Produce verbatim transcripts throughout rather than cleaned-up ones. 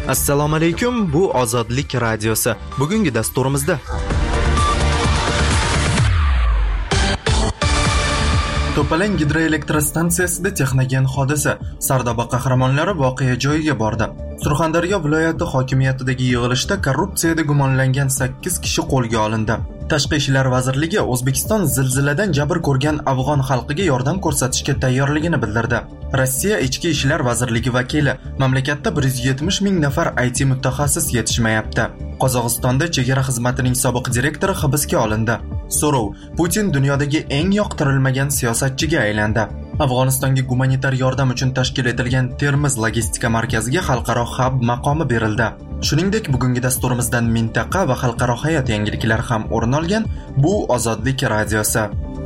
Assalomu alaykum, bu Ozodlik radiosi. Bugungi dasturimizda To'palang gidroelektrostansiyasida texnogen hodisa. Sardoba qahramonlari voqea joyiga bordi. Surxondaryo viloyati hokimiyatidagi yig'ilishda korrupsiyada gumonlangan sakkiz kishi qo'lga olindi. Tashqi ishlar vazirligi O'zbekiston zilziladan jabr ko'rgan afg'on xalqiga yordam ko'rsatishga tayyorligini bildirdi. Rossiya ichki ishlar vazirligi vakili: mamlakatda bir yuz yetmish ming nafar I T mutaxassis yetishmayapti. Qozog'istonda chegara xizmatining sobiq direktori hibsga olindi. So'rov: Putin dunyodagi eng yoqtirilmagan siyosatchiga aylandi. Afg'onistonga gumanitar yordam uchun tashkil etilgan Termiz logistika markaziga xalqaro hab maqomi berildi. Shuningdek, bugungi dasturimizdan mintaqa va xalqaro hayot yangiliklari ham o'rin olgan. Bu Ozodlik radiosi.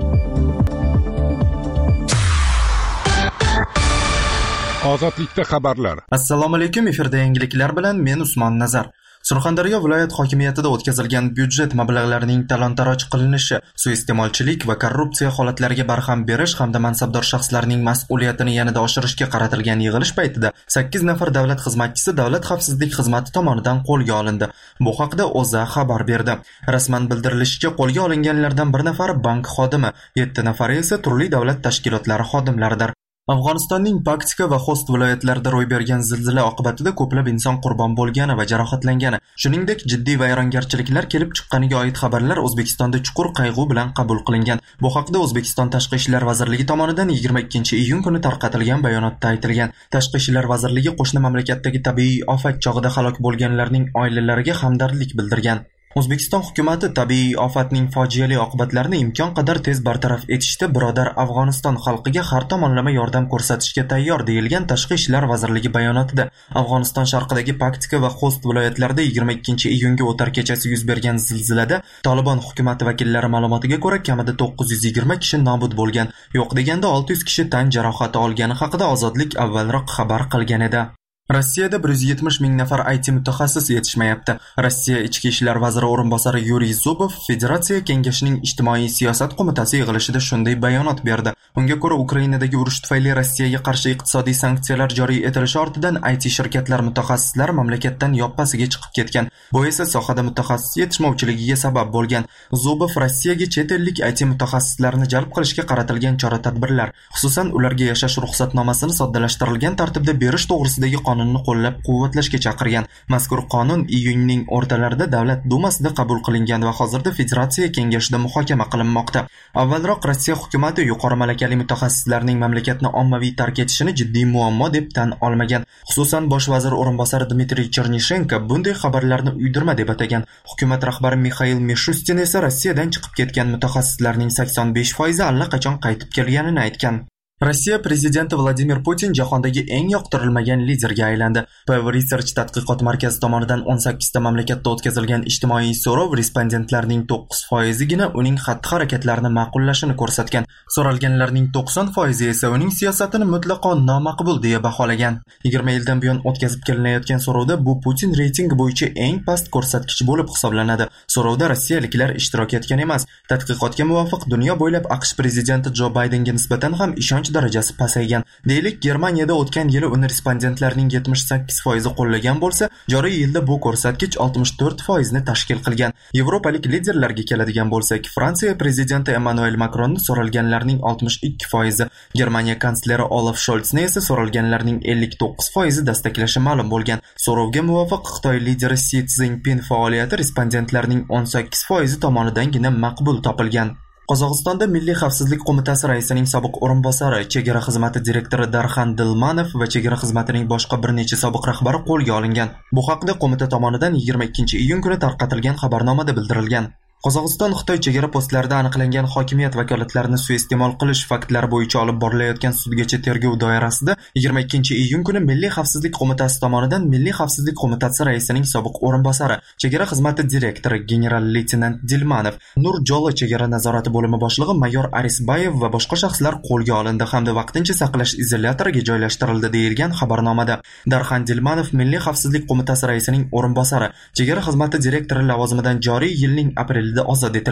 Ozodlikda xabarlar. Assalomu alaykum, efirda yangiliklar bilan men Usmon Nazar. Surxondaryo viloyat hokimiyatida o'tkazilgan byudjet mablag'larining talon-taroj qilinishi, suiiste'molchilik va korrupsiya holatlariga barham berish hamda mansabdor shaxslarning mas'uliyatini yanada oshirishga qaratilgan yig'ilish paytida sakkiz nafar davlat xizmatchisi Davlat xavfsizlik xizmati tomonidan qo'lga olindi. Bu haqda O'zA xabar berdi. Rasman bildirilishicha, qo'lga olinganlardan bir nafari bank xodimi, yetti nafari esa turli davlat tashkilotlari xodimlaridir. Afg'onistonning Paktika va Xost viloyatlarida ro'y bergan zilzila oqibatida ko'plab inson qurbon bo'lgani va jarohatlangani, shuningdek jiddiy vayrongarchiliklar kelib chiqqaniga oid xabarlar O'zbekistonda chuqur qayg'u bilan qabul qilingan. Bu haqda O'zbekiston Tashqi ishlar vazirligi tomonidan yigirma ikkinchi iyun kuni tarqatilgan bayonotda aytilgan. Tashqi ishlar vazirligi qo'shni mamlakatdagi tabiiy ofat chog'ida halok bo'lganlarning oilalariga hamdardlik bildirgan. O'zbekiston hukumatı tabiiy ofatning fojiali oqibatlarini imkon qadar tez bartaraf etishda birodar Afg'oniston xalqiga har tomonlama yordam ko'rsatishga tayyor deyilgan Tashqi ishlar vazirligi bayonotida. Afg'oniston sharqidagi Paktika va Xost viloyatlarida yigirma ikkinchi iyunga o'tar kechasi yuz bergan zilzilada Tolibon hukumati vakillari ma'lumotiga ko'ra kamida to'qqiz yuz yigirma kishi nobud bo'lgan, yo'q deganda olti yuz kishi tan jarohati olgani haqida Ozodlik avvalroq xabar qilgan edi. Rossiyada bir yuz yetmish ming nafar I T mutaxassis yetishmayapti. Rossiya ichki ishlar vaziri o'rinbosari Yuriy Zubov Federatsiya kengashining ijtimoiy siyosat qo'mitasi yig'ilishida shunday bayonot berdi. Unga ko'ra, Ukrainadagi urush tufayli Rossiyaga qarshi iqtisodiy sanksiyalar joriy etilishi ortidan I T shirkatlar mutaxassislari mamlakatdan yoppasiga chiqib ketgan. Bu esa sohada mutaxassis yetishmovchiligiga sabab bo'lgan. Zubov Rossiyaga chet ellik I T mutaxassislarni jalb qilishga qaratilgan chora-tadbirlar, xususan ularga yashash ruxsatnomasini soddalashtirilgan tartibda berish to'g'risidagi qonunni qo'llab-quvvatlashga chaqirgan. Mazkur qonun iyunning o'rtalarida Davlat dumasida qabul qilingan va hozirda Federatsiya kengashida muhokama qilinmoqda. Avvalroq Rossiya hukumatı yuqori malakali mutaxassislarning mamlakatni ommaviy tark etishini jiddiy muammo deb tan olmagan. Xususan bosh vazir o'rinbosari Dmitriy Chernishenko bunday xabarlarni uydirma deb atagan. Hukumat rahbari Mikhail Mishustin esa Rossiyadan chiqib ketgan mutaxassislarning sakson besh foizi allaqachon qaytib kelganini aytgan. Rossiya prezidenti Vladimir Putin jahondagi eng yoqtirilmagan liderga aylandi. Pew Research tadqiqot markazi tomonidan o'n sakkizta mamlakatda o'tkazilgan ijtimoiy so'rov respondentlarning to'qqiz foizigina uning xatti-harakatlarini ma'qullashini ko'rsatgan. So'ralganlarning to'qson foizi esa uning siyosatini mutlaqo nomaqbul deya baholagan. yigirma yildan buyon o'tkazib kelinayotgan so'rovda bu Putin reytingi bo'yicha eng past ko'rsatkich bo'lib hisoblanadi. So'rovda rossiyaliklar ishtirok etgan emas. Tadqiqotga muvofiq dunyo bo'ylab AQSh prezidenti Jo Baydenga nisbatan ham ishonch darajasi pasaygan. Deylik, Germaniyada o'tgan yili uni respondentlarning yetmish sakkiz foizi qo'llagan bo'lsa, joriy yilda bu ko'rsatkich oltmish to'rt foizni tashkil qilgan. Yevropalik liderlarga keladigan bo'lsak, Fransiya prezidenti Emmanuel Macronni so'ralganlarning oltmish ikki foizi, Germaniya kansleri Olaf Scholzni esa so'ralganlarning ellik to'qqiz foizi dastaklashi ma'lum bo'lgan. So'rovga muvofiq Xitoy lideri Si Szinpin faoliyati respondentlarning o'n sakkiz foizi tomonidangina maqbul topilgan. Qozog'istonda Milliy xavfsizlik qo'mitasi raisining sobiq o'rinbosari, chegara xizmati direktori Darxan Dilmanov va chegara xizmatining boshqa bir necha sobiq rahbari qo'lga olingan. Bu haqda qo'mita tomonidan yigirma ikkinchi iyun kuni tarqatilgan xabarnomada bildirilgan. Qozog'iston Xitoy chegara postlarida aniqlangan hokimiyat vakolatlarini suiiste'mol qilish faktlari bo'yicha olib borilayotgan sudgacha tergov doirasida yigirma ikkinchi iyun kuni Milliy xavfsizlik qo'mitasi tomonidan Milliy xavfsizlik qo'mitasi raisining sobiq o'rinbosari, chegara xizmati direktori general-leytenant Dilmanov, Nur-Jo'li chegara nazorati bo'limi boshlig'i mayor Arisbayev va boshqa shaxslar qo'lga olindi hamda vaqtincha saqlash izolyatoriga joylashtirildi deyilgan xabarnomada. Darxan Dilmanov Milliy xavfsizlik qo'mitasi raisining o'rinbosari, chegara xizmati direktori lavozimidan joriy yilning aprelida ozod etilgan.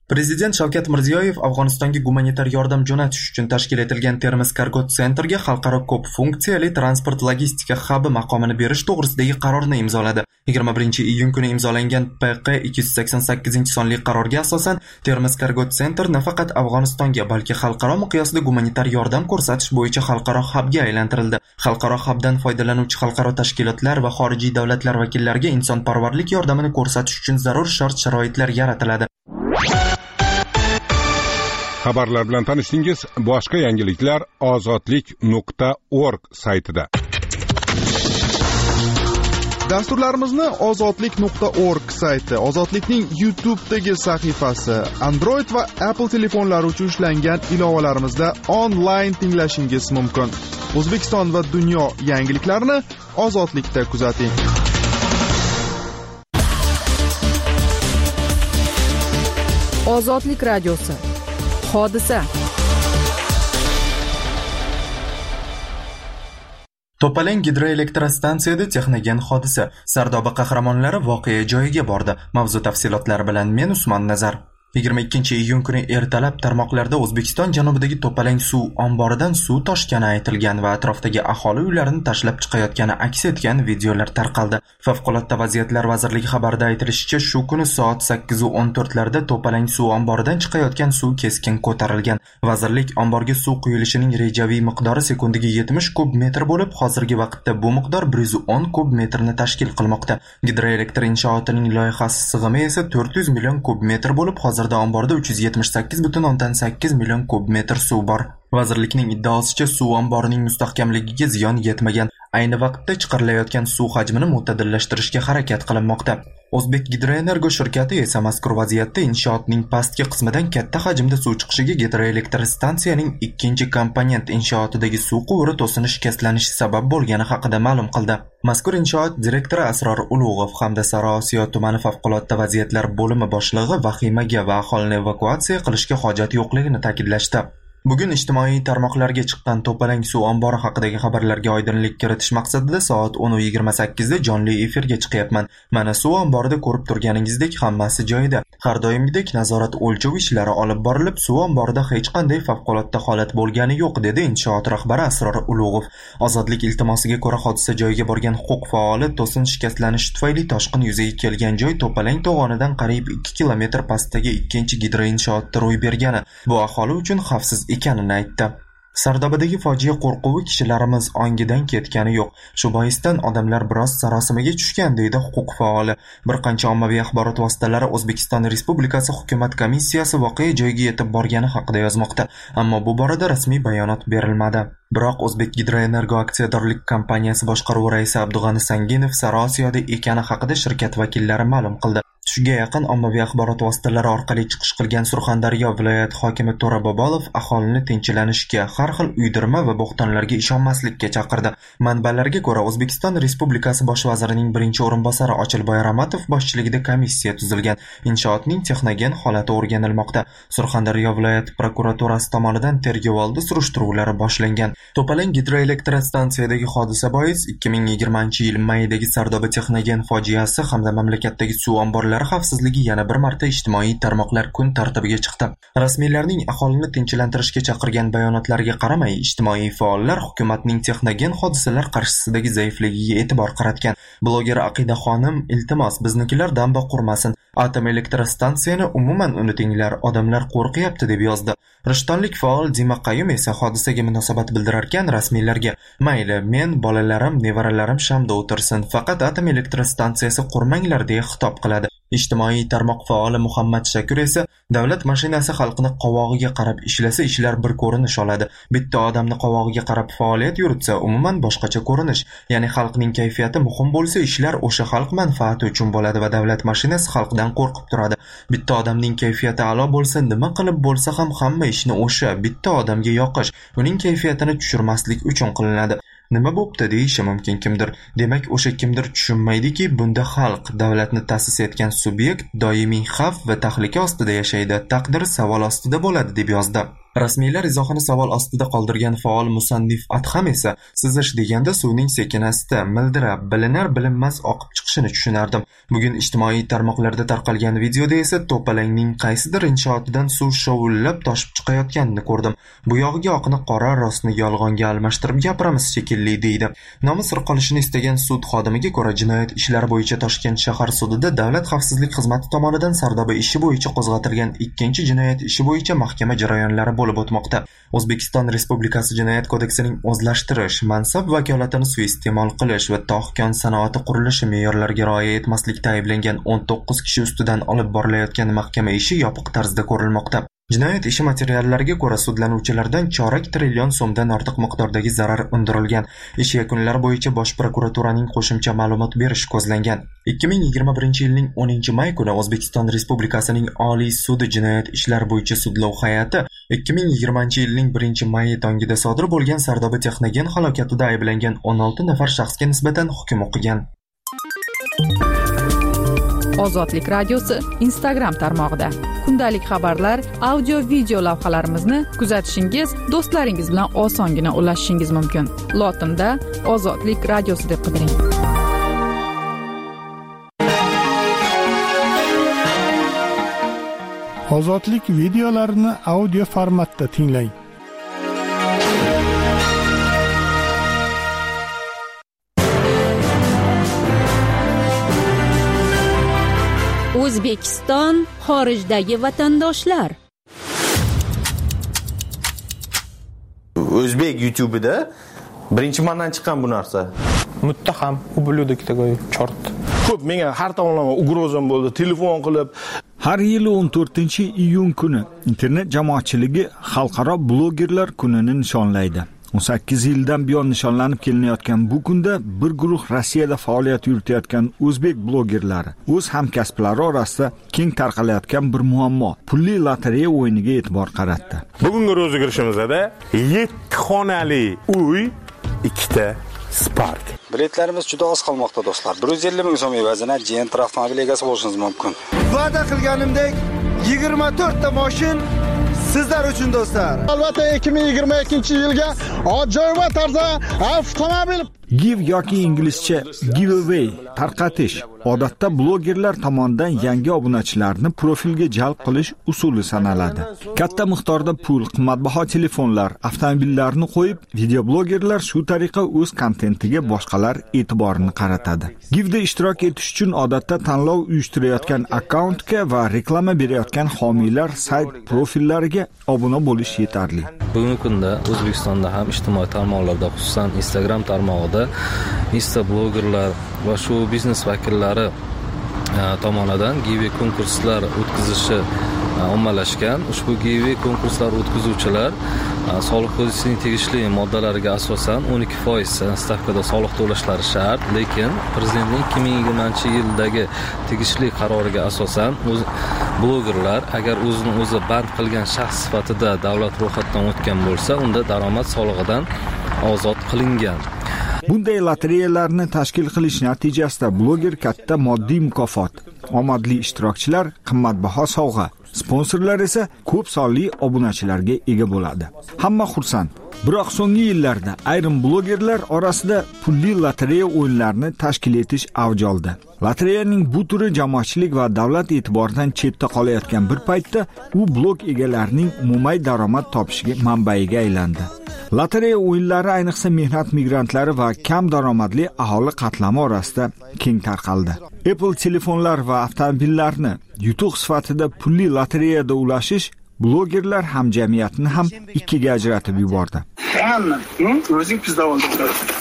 Prezident Shavkat Mirziyoyev Afg'onistonga gumanitar yordam jo'natish uchun tashkil etilgan Termiz Cargo Centerga xalqaro ko'p funksiyali transport logistika hubi maqomini berish to'g'risidagi qarorni imzoladi. yigirma birinchi iyun kuni imzolangan P Q ikki yuz sakson sakkizinchi sonli qarorga asosan Termiz Cargo Center nafaqat Afg'onistonga, balki xalqaro miqyosda gumanitar yordam ko'rsatish bo'yicha xalqaro hubga aylantirildi. Xalqaro hubdan foydalanuvchi xalqaro tashkilotlar va xorijiy davlatlar vakillariga insonparvarlik yordamini ko'rsatish uchun zarur shart-sharoitlar yaratiladi. Xabarlar bilan tanishdingiz. Boshqa yangiliklar ozodlik nuqta org saytida. Dasturlarimizni ozodlik nuqta org sayti, Ozodlikning YouTube'dagi sahifasi, Android va Apple telefonlari uchun ishlangan ilovalarimizda onlayn tinglashingiz mumkin. O'zbekiston va dunyo yangiliklarini Ozodlikda kuzating. Ozodlik radiosi. Hodisa. To'palang gidroelektrostansiyada texnogen hodisa. Sardoba qahramonlari voqea joyiga bordi. Mavzu tafsilotlari bilan men Usmon Nazar. yigirma ikkinchi iyun kuni ertalab tarmoqlarda O'zbekiston janubidagi To'palang suv omboridan suv toshgani aytilgan va atrofdagi aholi uylarini tashlab chiqayotgani aks etgan videolar tarqaldi. Favqulodda vaziyatlar vazirligi xabarida aytilishicha, shu kuni soat sakkiz o'n to'rt larda To'palang suv omboridan chiqayotgan suv keskin ko'tarilgan. Vazirlik omborga suv quyilishining rejaviy miqdori sekundiga yetmish kub metr bo'lib, hozirgi vaqtda bu miqdor bir yuz o'n kub metrni tashkil qilmoqda. Gidroelektr inshootining loyihasi sig'imi esa to'rt yuz million kub metr bo'lib, hozir Hozirda omborda uch yuz yetmish sakkiz butun o'ndan sakkiz million kub metr suv bor. Vazirlikning iddaosicha suv omborining mustahkamligiga ziyon yetmagan. Ayni vaqtda chiqarilayotgan suv hajmini mo'tadillashtirishga harakat qilinmoqda. O'zbek Gidroenergo shirkati esa mazkur vaziyatda inshootning pastki qismidan katta hajmda suv chiqishiga gidroelektr stansiyaning ikkinchi komponent inshootidagi suv quvuri to'sini shikastlanishi sabab bo'lgani haqida ma'lum qildi. Mazkur inshoot direktori Asror Ulug'ov hamda Sariosiyo tumani favqulodda vaziyatlar bo'limi boshlig'i vahimaga va aholini evakuatsiya qilishga hojat yo'qligini ta'kidlashdi. Bugun ijtimoiy tarmoqlarga chiqqan To'palang suv ombori haqidagi xabarlarga oydinlik kiritish maqsadida soat o'n yigirma sakkizda jonli efirga chiqyapman. Mana suv omborida ko'rib turganingizdek hammasi joyida. Har doimgidek nazorat o'lchov ishlari olib borilib, suv omborida hech qanday favqulodda holat bo'lgani yo'q, dedi inshoot rahbari Asror Ulug'ov. Ozodlik iltimosiga ko'ra hodisa joyiga borgan huquq faoli to'sin shikastlanishi tufayli toshqin yuzaga kelgan joy To'palang to'g'onidan qariyb ikki kilometr pastdagi ikkinchi gidroinshootda ro'y bergani. Bu aholi uchun xavfsiz ekanini aytdi. Sardobadagi fojia qo'rquvi kishilarimiz ongidan ketgani yo'q. Shu boisdan odamlar biroz sarosimaga tushgan, deydi huquq faoli. Bir qancha ommaviy axborot vositalari O'zbekiston Respublikasi hukumat komissiyasi voqea joyiga yetib borgani haqida yozmoqda, ammo bu borada rasmiy bayonot berilmadi. Biroq O'zbek Gidroenergo aksiyadorlik kompaniyasi boshqaruvi raisi Abdug'ani Sanginov Sariosiyoda ekani haqida shirkat vakillari ma'lum qildi. Tushga yaqin ommaviy axborot vositalari orqali chiqish qilgan Surxondaryo viloyat hokimi To'ra Bobolov aholini tinchlanishga, har xil uydirma va bo'xtonlarga ishonmaslikka chaqirdi. Manbalarga ko'ra, O'zbekiston Respublikasi bosh vazirining birinchi o'rinbosari Ochilboy Ramatov boshchiligida komissiya tuzilgan. Inshootning texnogen holati o'rganilmoqda. Surxondaryo viloyat prokuraturasi tomonidan tergovoldi surishtiruvlari boshlangan. To'palang gidroelektrostansiyadagi hodisa bois ikki ming yigirmanchi yil mayidagi Sardoba texnogen fojiasi hamda mamlakatdagi suv omborlari xavfsizligi yana bir marta ijtimoiy tarmoqlar kun tartibiga chiqdi. Rasmiylarning aholini tinchlantirishga chaqirgan bayonotlariga qaramay, ijtimoiy faollar hukumatning texnogen hodisalar qarshisidagi zaifligiga e'tibor qaratgan. Bloger Aqida xonim, iltimos, biznikilar damba qurmasin. Atom elektrostansiyani umuman unutinglar, odamlar qo'rqyapti, deb yozdi. Rishtonlik faol Dima Qayum esa hodisaga munosabat bildirarkan rasmiylarga: "Mayli, men, bolalarim, nevaralarim shamda o'tirsin, faqat atom elektrostansiyasi qurmanglar", deya xitob qiladi. Ijtimoiy tarmoq faoli Muhammad Shakur esa davlat mashinasi xalqni qovog'iga qarab ishlasa ishlar bir ko'rinish oladi. Bitta odamni qovog'iga qarab faoliyat yuritsa umuman boshqacha ko'rinish. Ya'ni xalqning kayfiyati muhim bo'lsa, ishlar o'sha xalq manfaati uchun bo'ladi va davlat mashinasi xalqdan qo'rqib turadi. Bitta odamning kayfiyati a'lo bo'lsa, nima qilib bo'lsa ham hamma ishni o'sha bitta odamga yoqish, uning kayfiyatini tushirmaslik uchun qilinadi. Nima bo'pti deyishi mumkin kimdir. Demak, o'sha kimdir tushunmaydiki, bunda xalq, davlatni ta'sis etgan subyekt doimiy xavf va tahlika ostida yashaydi, taqdiri savol ostida bo'ladi, deb yozdi. Rasmiylar izohini savol ostida qoldirgan faol musannif Adham esa sizish deganda suvning sekin-asta, mildirab, bilinar-bilinmas oqib chiqishini tushunardim. Bugun ijtimoiy tarmoqlarda tarqalgan videoda esa to'palangning qaysidir inshootidan suv shovullab toshib chiqayotganini ko'rdim. Bu yog'iga oqni qora, rostni yolg'onga almashtirib gapiramiz shekilli deydi. Nomi sir qolishini istagan sud xodimiga ko'ra jinoyat ishlari bo'yicha Toshkent shahar sudida Davlat xavfsizlik xizmati tomonidan Sardoba ishi bo'yicha qo'zg'atilgan ikkinchi jinoyat ishi bo'yicha mahkama jarayonlari bo'lib o'tmoqda. O'zbekiston Respublikasi Jinoyat kodeksining o'zlashtirish, mansab vakolatini suiiste'mol qilish va tog' sanoati qurilishi me'yorlariga rioya etmaslikda ayblangan o'n to'qqiz kishi ustidan olib borilayotgan mahkama ishi yopiq tarzda ko'rilmoqda. Jinoyat ishi materiallariga ko'ra sudlanuvchilardan chorak trillion so'mdan ortiq miqdordagi zarar undirilgan. Ish yakunlari bo'yicha Bosh prokuraturaning qo'shimcha ma'lumot berish ko'zlangan. ikki ming yigirma birinchi yilning o'ninchi may kuni O'zbekiston Respublikasining Oliy sudi jinoyat ishlari bo'yicha sudlov hay'ati ikki ming yigirmanchi yilning birinchi mayi tongida sodir bo'lgan Sardoba texnogen halokatida ayblangan o'n olti nafar shaxsga nisbatan hukm o'qigan. Ozodlik radiosi Instagram tarmog'ida kundalik xabarlar, audio video lavhalarimizni kuzatishingiz, do'stlaringiz bilan osongina ulashishingiz mumkin. Lotinda Ozodlik radiosi deb qidiring. Ozodlik videolarini audio formatda tinglang. O'zbekiston xorijdagi vatandoshlar. O'zbek YouTube'ida birinchi mandan chiqqan bu narsa. Muttaham, ублюдок такой, черт. Ko'p menga har tomonlama ugrozam bo'ldi, telefon qilib. Har yili o'n to'rtinchi iyun kuni internet jamoatchiligi xalqaro blogerlar kunini nishonlaydi. o'n sakkiz yildan buyon nishonlanib kelinayotgan bu kunda bir guruh Rossiyada faoliyat yuritayotgan o'zbek blogerlari o'z hamkasblari orasida keng tarqalayotgan bir muammo, pulli lotereya o'yiniga e'tibor qaratdi. Bugungi rozigirishimizda yetti xonali uy, ikkita Spark. Biletlarimiz juda oz qolmoqda do'stlar. bir yuz ellik ming so'm evaziga Gentra avtomobil egasi bo'lishingiz mumkin. Va'da qilganimdek yigirma to'rtta mashin sizlar uchun do'stlar. Albatta ikki ming yigirma ikkinchi yilga ajoyib tarzda avtomobil Give yoki inglizcha giveaway tarqatish odatda blogerlar tomonidan yangi obunachilarni profilga jalb qilish usuli sanaladi. Katta miqdorda pul, qimmatbaho telefonlar, avtomobillarni qo'yib, videoblogerlar shu tariqa o'z kontentiga boshqalar e'tiborini qaratadi. Give'da ishtirok etish uchun odatda tanlov uyushtirayotgan akkauntga va reklama berayotgan homiylar sayt profillariga obuna bo'lish yetarli. Bugungi kunda O'zbekistonda ham ijtimoiy tarmoqlarda, xususan Instagram tarmog'ida Insta blogerlar va shu biznes vakillari tomonidan giveaway konkurslar o'tkazishi ommalashgan. Ushbu giveaway konkurslar o'tkazuvchilar soliq kodeksining tegishli moddalariga asosan o'n ikki foiz stavkada soliq to'lashlari shart, lekin prezidentning ikki ming yigirmanchi yildagi tegishli qaroriga asosan o'z blogerlar agar o'zini o'zi band qilgan shaxs sifatida davlat ro'yxatidan o'tgan bo'lsa, unda daromad solig'idan ozod qilingan. Bunday lotereyalarni tashkil qilish natijasida bloger katta moddiy mukofot, omadli ishtirokchilar qimmatbaho sovg'a, sponsorlar esa ko'p sonli obunachilarga ega bo'ladi. Hamma xursand. Biroq so'nggi yillarda ayrim blogerlar orasida pulli lotereya o'yinlarini tashkil etish avj oldi. Lotereyaning bu turi jamoatchilik va davlat e'tiboridan chetda qolayotgan bir paytda u blog egalarining umumiy daromad topishiga manbaiga aylandi. Lotereya o'yinlari ayniqsa mehnat migrantlari va kam daromadli aholi qatlami orasida keng tarqaldi. Apple telefonlar va avtomobillarni yutuq sifatida pulli lotereyada ulashish blogerlar hamjamiyatini ham ikkiga ajratib yubordi. Hamma, o'zing pizda olding.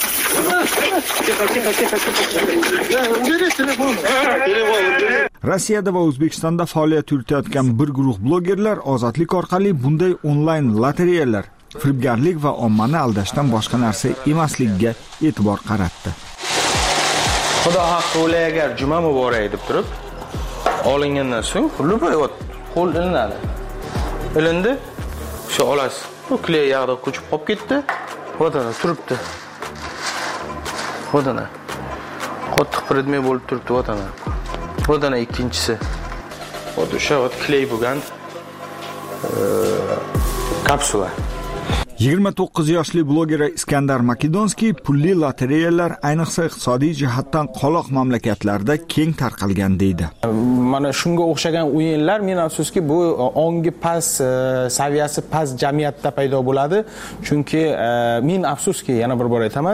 Rossiyada va O'zbekistonda faoliyat yuritayotgan bir guruh blogerlar ozodlik orqali bunday onlayn lotereyalar firibgarlik va ommani aldashdan boshqa narsa emasligiga e'tibor qaratdi. Xudo haqqi o'lay agar juma muborak deb turib, olingandan so'ng pulni qo'yib qo'l ilinadi. Ilindi, shu olasiz. Bu kley yog'da ko'chib qolib ketdi. Vodana turibdi. Vodana. Qattiq predmet bo'lib turibdi vodana. Vodana ikkinchisi. Vodana o'sha kley bo'lgan. kapsula. yigirma to'qqiz yoshli bloger Iskandar Makedonskiy pulli lotereyalar ayniqsa iqtisodiy jihatdan qoloq mamlakatlarda keng tarqalgan deydi. Mana shunga o'xshagan o'yinlar men afsuski bu ongi past saviyasi past jamiyatda paydo bo'ladi. Chunki men afsuski yana bir bor aytaman,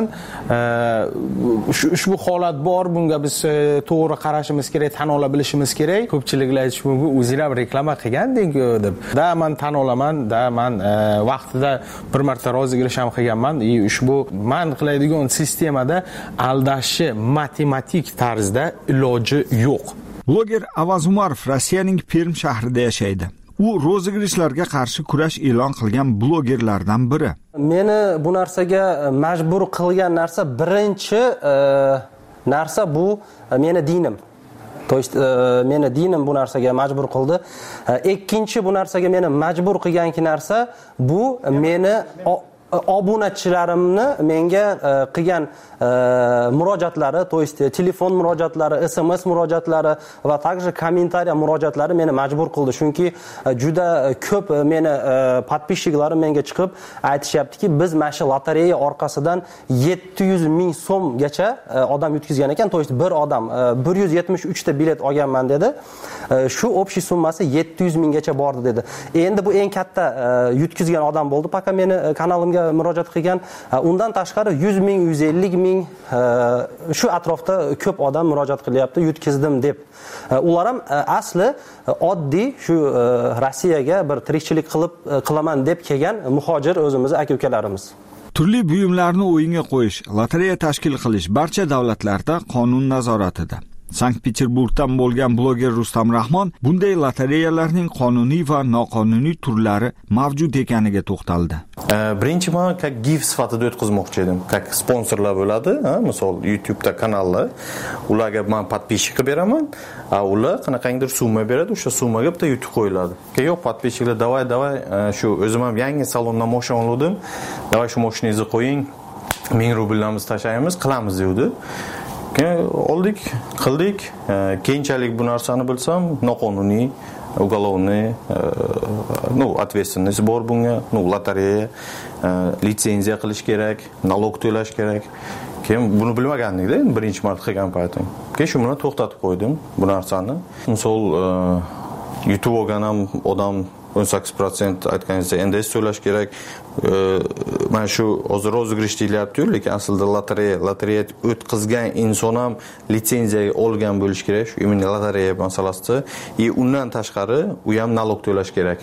ushbu holat bor, bunga biz to'g'ri qarashimiz kerak, tan ola bilishimiz kerak. Ko'pchiliklar aytish mumkin, o'zinglar reklama qilganding-ku deb. Da men tan olaman, da men vaqtida bir marta rozigirish ham qilganman. Ushbu man qiladigan sistemada aldashni matematik tarzda iloji yo'q. Bloger Avaz Umarov Rossiyaning Perm shahrida yashaydi. U rozigirishlarga qarshi kurash e'lon qilgan blogerlardan biri. Meni bu narsaga majbur qilgan narsa birinchi narsa bu meni dinim. То есть meni dinim bu narsaga majbur qildi. Ikkinchi bu narsaga meni majbur qilgan narsa bu meni obunachilarimni menga qilgan murojaatlari, то есть telefon murojaatlari, S M S murojaatlari va также kommentariya murojaatlari meni majbur qildi. Chunki juda ko'p meni podpисчиklarim menga chiqib aytishyaptiki, biz mana shu lotereya orqasidan yetti yuz ming so'mgacha odam yutkizgan ekan. То есть bir odam bir yuz yetmish uch ta bilet olganman dedi. Shu общий summasi yetti yuz minggacha bordi dedi. Endi bu eng katta yutkizgan odam bo'ldi. Paka meni kanalimga murojaat qilgan. Undan tashqari yuz ming, yuz ellik ming shu atrofda ko'p odam murojaat qilyapti, yutkizdim deb. Ular ham asli oddiy shu Rossiyaga bir tirikchilik qilib qilaman deb kelgan muhojir o'zimiz aka-ukalarimiz. Turli buyumlarni o'yinga qo'yish, lotereya tashkil qilish barcha davlatlarda qonun nazoratida. Sankt-Peterburgdan bo'lgan bloger Rustam Rahmon bunday lotereyalarning qonuniy va noqonuniy turlari mavjud ekaniga to'xtaldi. Birinchi men как gif sifatida o'tkazmoqchi edim. Как sponsorlar bo'ladi, misol YouTube'da kanallar, ularga men podpисчик beraman, a ular qanaqangidir summa beradi, o'sha summaga bitta YouTube qo'yiladi. Yo'q, podpисчикlar davay davay shu o'zim ham yangi salondan mashina oldim. Davay shu mashinangizni qo'ying, ming rubllarimiz tashlaymiz, qilamiz dedi. Oldik, qildik. Keyinchalik bu narsani bilsam, noqonuniy, ugolovniy, ну, ответственность bor bunga, ну, lotereya, litsenziya qilish kerak, налог to'lash kerak. Keyin buni bilmagandik-da, birinchi marta qilgan paytim. Keyin shu bilan to'xtatib qo'ydim bu narsani. Misol YouTube olgan ham odam o'n sakkiz foiz aytganingizda N D S to'lash kerak. Mana shu hozir rozigirish deyilyapti, lekin aslida lotereya, lotereya o'tkazgan inson ham litsenziya olgan bo'lish kerak. Shu immuniy lotereya masalasida, и undan tashqari u ham налог to'lash kerak.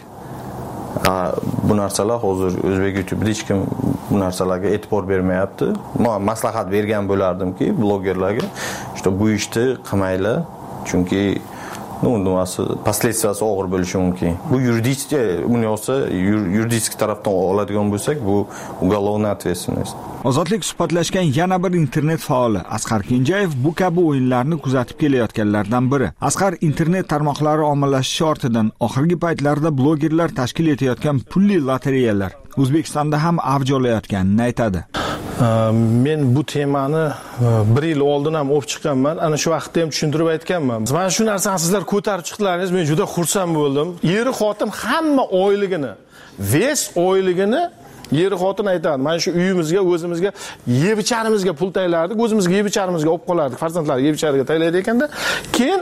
Bu narsalar hozir O'zbek YouTube'da hech kim bu narsalarga e'tibor bermayapti. Men maslahat bergan bo'lardimki blogerlarga, işte bu ishni qilmaylar, chunki ну, nimasi последствияsi og'ir bo'lishi mumkin. Bu yuridik, uni olsa, yuridik tarafdan oladigan bo'lsak, bu уголовная ответственность. Ozodlik suhbatlashgan yana bir internet faoli Asqar Kenjayev bu kabi o'yinlarni kuzatib kelayotganlardan biri. Asqar internet tarmoqlari ommalashishi ortidan oxirgi paytlarda blogerlar tashkil etayotgan pulli lotereyalar O'zbekistonda ham avj olayotganini aytadi. Men bu temani bir yil oldin ham olib chiqqanman. Ana shu vaqtda ham tushuntirib aytganman. Mana shu narsani sizlar ko'tarib chiqdilaringiz, men juda xursand bo'ldim. Eri xotin hamma oyligini, ves oyligini eri xotin aytadi. Mana shu uyimizga, o'zimizga, yeb icharimizga pul taylardik, o'zimizga yeb icharimizga olib qolardik. Farzandlar yeb ichariga taylaydi ekanda, keyin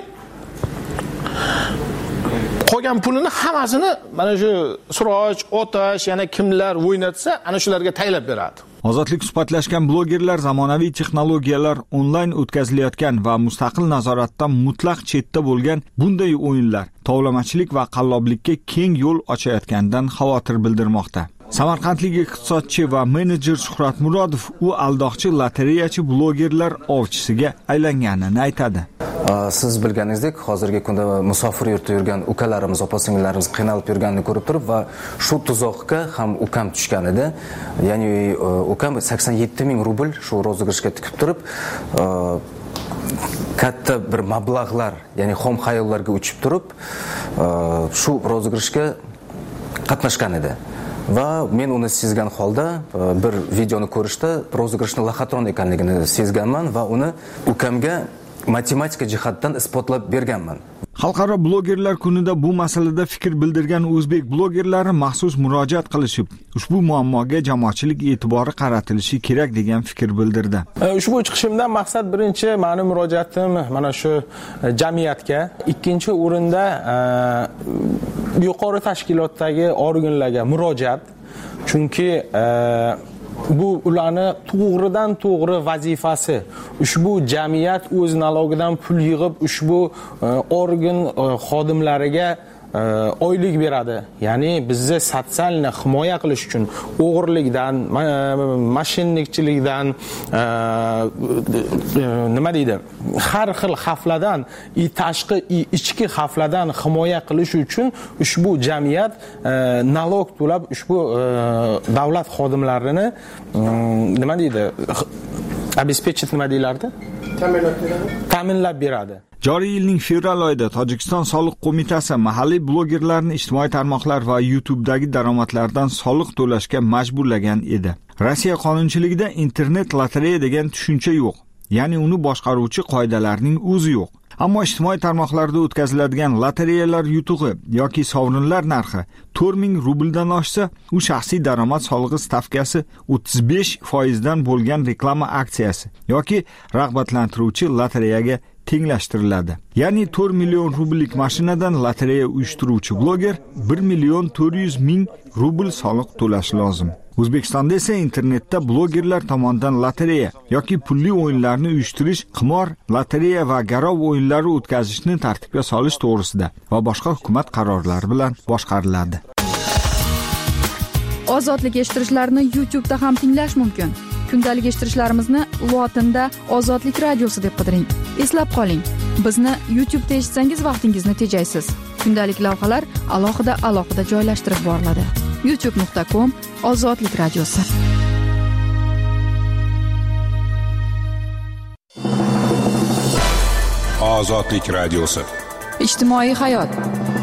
qolgan pulini hammasini mana shu Suroj, Otash, yana kimlar o'ynatsa, ana shularga taylab beradi. Ozodlik suhbatlashgan blogerlar zamonaviy texnologiyalar, onlayn o'tkazilayotgan va mustaqil nazoratdan mutlaq chetda bo'lgan bunday o'yinlar tovlamachilik va qalloblikka keng yo'l ochayotganidan xavotir bildirmoqda. Samarqandlik iqtisodchi va menejer Shuhrat Murodov u aldoqchi lotereyachi blogerlar ovchisiga aylanganini aytadi. Siz bilganingizdek, hozirgi kunda musofir yurtda yurgan ukalarimiz, opa-singillarimiz qiynalib yurganini ko'rib turib va shu tuzoqqa ham ukam tushgan edi. Ya'ni ukam sakson yetti ming rubl shu rozigirishga tikib turib, katta bir mablag'lar, ya'ni xom xayollarga uchib turib, shu rozigirishga qatnashgan edi. Va men uni sezgan holda bir videoni ko'rishda rozigirishning laxatron ekanligini sezganman va uni ukamga matematika jihatdan isbotlab berganman. Xalqaro blogerlar kunida bu masalada fikr bildirgan o'zbek blogerlari maxsus murojaat qilishib, ushbu muammoga jamoatchilik e'tibori qaratilishi kerak degan fikr bildirdi. Ushbu chiqishimdan maqsad birinchi ma'lum murojaatim mana shu jamiyatga, ikkinchi o'rinda yuqori tashkilotdagi organlarga murojaat. Chunki bu ularni to'g'ridan to'g'ri vazifasi. Ushbu jamiyat o'z nalogidan pul yig'ib ushbu organ xodimlariga oylik beradi. Ya'ni bizni sotsialni himoya qilish uchun o'g'irlikdan, mashinnikchilikdan, nima deydi, har xil xavflardan, tashqi ichki xavflardan himoya qilish uchun ushbu jamiyat nalog to'lab ushbu davlat xodimlarini nima deydi, обеспечить nima deylardi? Ta'minlab beradi. Joriy yilning fevral oyida Tojikiston soliq qo'mitasi mahalliy blogerlarni ijtimoiy tarmoqlar va YouTube'dagi daromadlardan soliq to'lashga majburlagan edi. Rossiya qonunchiligida internet lotereya degan tushuncha yo'q. Ya'ni uni boshqaruvchi qoidalarning o'zi yo'q. Ammo ijtimoiy tarmoqlarda o'tkaziladigan lotereyalar yutug'i yoki sovrinlar narxi to'rt ming rubldan oshsa, u shaxsiy daromad solig'i stavkasi o'ttiz besh foiz dan bo'lgan reklama aksiyasi yoki rag'batlantiruvchi lotereyaga tenglashtiriladi. Ya'ni to'rt million rubllik mashinadan lotereya uyushtiruvchi bloger bir million to'rt yuz ming rubl soliq to'lashi lozim. O'zbekistonda esa internetda blogerlar tomonidan lotereya yoki pulli o'yinlarni uyushtirish, qimor, lotereya va garov o'yinlari o'tkazishni tartibga solish to'g'risida va boshqa hukumat qarorlari bilan boshqariladi. Ozodlik eshittirishlarini YouTube'da ham tinglash mumkin. Kundalik eshittirishlarimizni lotinda Ozodlik radiosi deb qidiring. Eslab qoling, bizni YouTube'da eshitsangiz vaqtingizni tejaysiz. Kundalik lavhalar alohida alohida joylashtirib boriladi. youtube nuqta com Ozodlik radiosi. Ozodlik radiosi. Ijtimoiy hayot.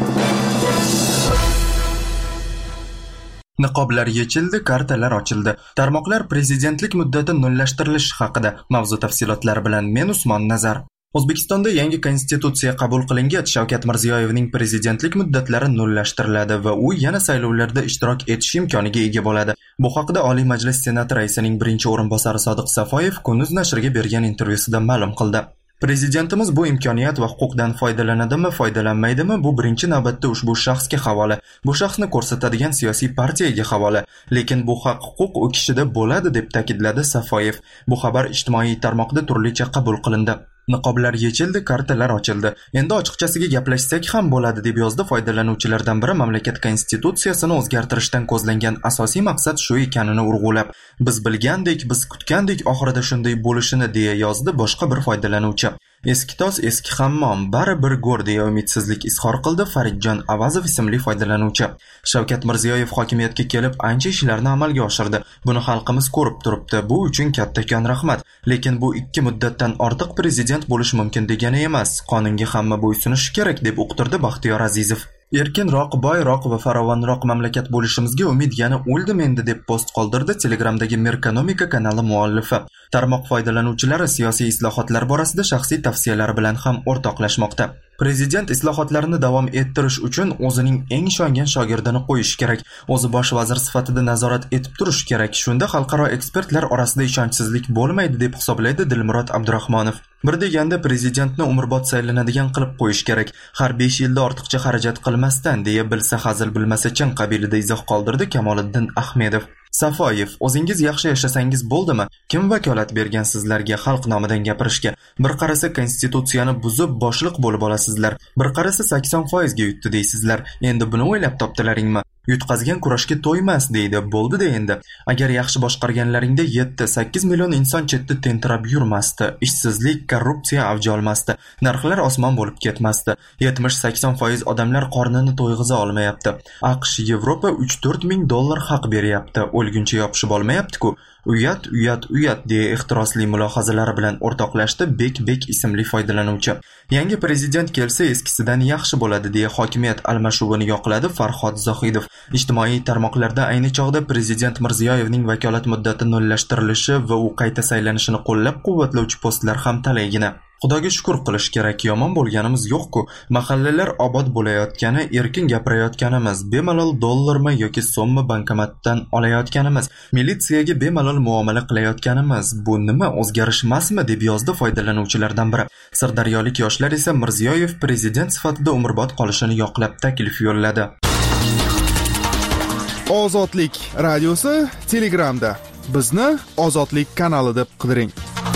Niqoblar yechildi, kartalar ochildi. Tarmoqlar prezidentlik muddati nullashtirilishi haqida. Mavzu tafsilotlari bilan men Usmon Nazar. O'zbekistonda yangi konstitutsiya qabul qilingach, Shavkat Mirziyoyevning prezidentlik muddatlari nullashtiriladi va u yana saylovlarda ishtirok etish imkoniga ega bo'ladi. Bu haqida Oliy Majlis Senati raisining birinchi o'rinbosari Sodiq Safoyev Kunduz nashriga bergan intervyusida ma'lum qildi. Prezidentimiz bu imkoniyat va huquqdan foydalanadimi, foydalanmaydimi, bu birinchi navbatda ushbu shaxsga havola. Bu shaxsni ko'rsatadigan siyosiy partiyaga havola. Lekin bu haq huquq u kishida bo'ladi deb ta'kidladi Safoyev. Bu xabar ijtimoiy tarmoqda turlicha qabul qilindi. Niqoblar yechildi, kartalar ochildi. Endi ochiqchasiga gaplashsak ham bo'ladi deb yozdi foydalanuvchilardan biri mamlakat konstitutsiyasini o'zgartirishdan ko'zlangan asosiy maqsad shu ekanini urg'ulab. Biz bilgandek, biz kutgandek oxirida shunday bo'lishini deya yozdi boshqa bir foydalanuvchi. Eski tos, eski hammom, bari bir go'r deya umidsizlik izhor qildi Faridjon Avazov ismli foydalanuvchi. Shavkat Mirziyoyev hokimiyatga kelib ancha ishlarni amalga oshirdi. Buni xalqimiz ko'rib turibdi. Bu uchun kattakon rahmat. Lekin bu ikki muddatdan ortiq prezident bo'lish mumkin degani emas. Qonunga hamma bo'ysunishi kerak deb uqtirdi Baxtiyor Azizov. Erkinroq, boyroq va farovonroq mamlakat bo'lishimizga umid yana o'ldim endi deb post qoldirdi Telegramdagi Merkonomika kanali muallifi. Tarmoq foydalanuvchilari siyosiy islohotlar borasida shaxsiy tavsiyalari bilan ham o'rtoqlashmoqda. Prezident islohotlarini davom ettirish uchun o'zining eng ishongan shogirdini qo'yish kerak. O'zi bosh vazir sifatida nazorat etib turish kerak. Shunda xalqaro ekspertlar orasida ishonchsizlik bo'lmaydi deb hisoblaydi Dilmurod Abdurahmonov. Bir deganda prezidentni umrbod saylanadigan qilib qo'yish kerak. Har besh yilda ortiqcha xarajat qilmasdan deya bilsa hazil bilmasa chin qabilida izoh qoldirdi Kamoliddin Ahmedov. Safoyev, o'zingiz yaxshi yashasangiz bo'ldimi? Kim vakolat bergan sizlarga xalq nomidan gapirishga? Bir qarasa konstitutsiyani buzib boshliq bo'lib olasizlar. Bir qarasa sakson foiz ga yutdi deysizlar. Endi buni o'ylab topdilaringmi? Yutqazgan kurashga to'ymas deydi. Bo'ldi-da endi. Agar yaxshi boshqarganlaringda yetti sakkiz million inson chetda tentirab yurmasdi. Ishsizlik, korrupsiya avj olmasdi. Narxlar osmon bo'lib ketmasdi. yetmish sakson foiz odamlar qornini to'yg'iza olmayapti. AQSh, Yevropa uch to'rt ming dollar haq beryapti. O'lguncha yopishib olmayapti-ku. Uyat, uyat, uyat deya ehtirosli mulohazalari bilan o'rtoqlashdi Bek Bek ismli foydalanuvchi. Yangi prezident kelsa eskisidan yaxshi bo'ladi deya hokimiyat almashuvini yoqladi Farhod Zohidov. Ijtimoiy tarmoqlarda ayni chog'da prezident Mirziyoyevning vakolat muddati nullashtirilishi va u qayta saylanishini qo'llab-quvvatlovchi postlar ham talaygina. Xudoga shukr qilish kerak, yomon bo'lganimiz yo'q-ku. Mahallalar obod bo'layotgani, erkin gapirayotganimiz, bemalol dollarmi yoki so'mmi bankomatdan olayotganimiz, militsiyaga bemalol muomala qilayotganimiz, bu nima o'zgarish emasmi deb yozdi foydalanuvchilardan biri. Sirdaryolik yoshlar esa Mirziyoyev prezident sifatida umrbod qolishini yoqlab taklif yo'lladi. Ozodlik radiosi Telegramda. Bizni Ozodlik kanali deb qidiring.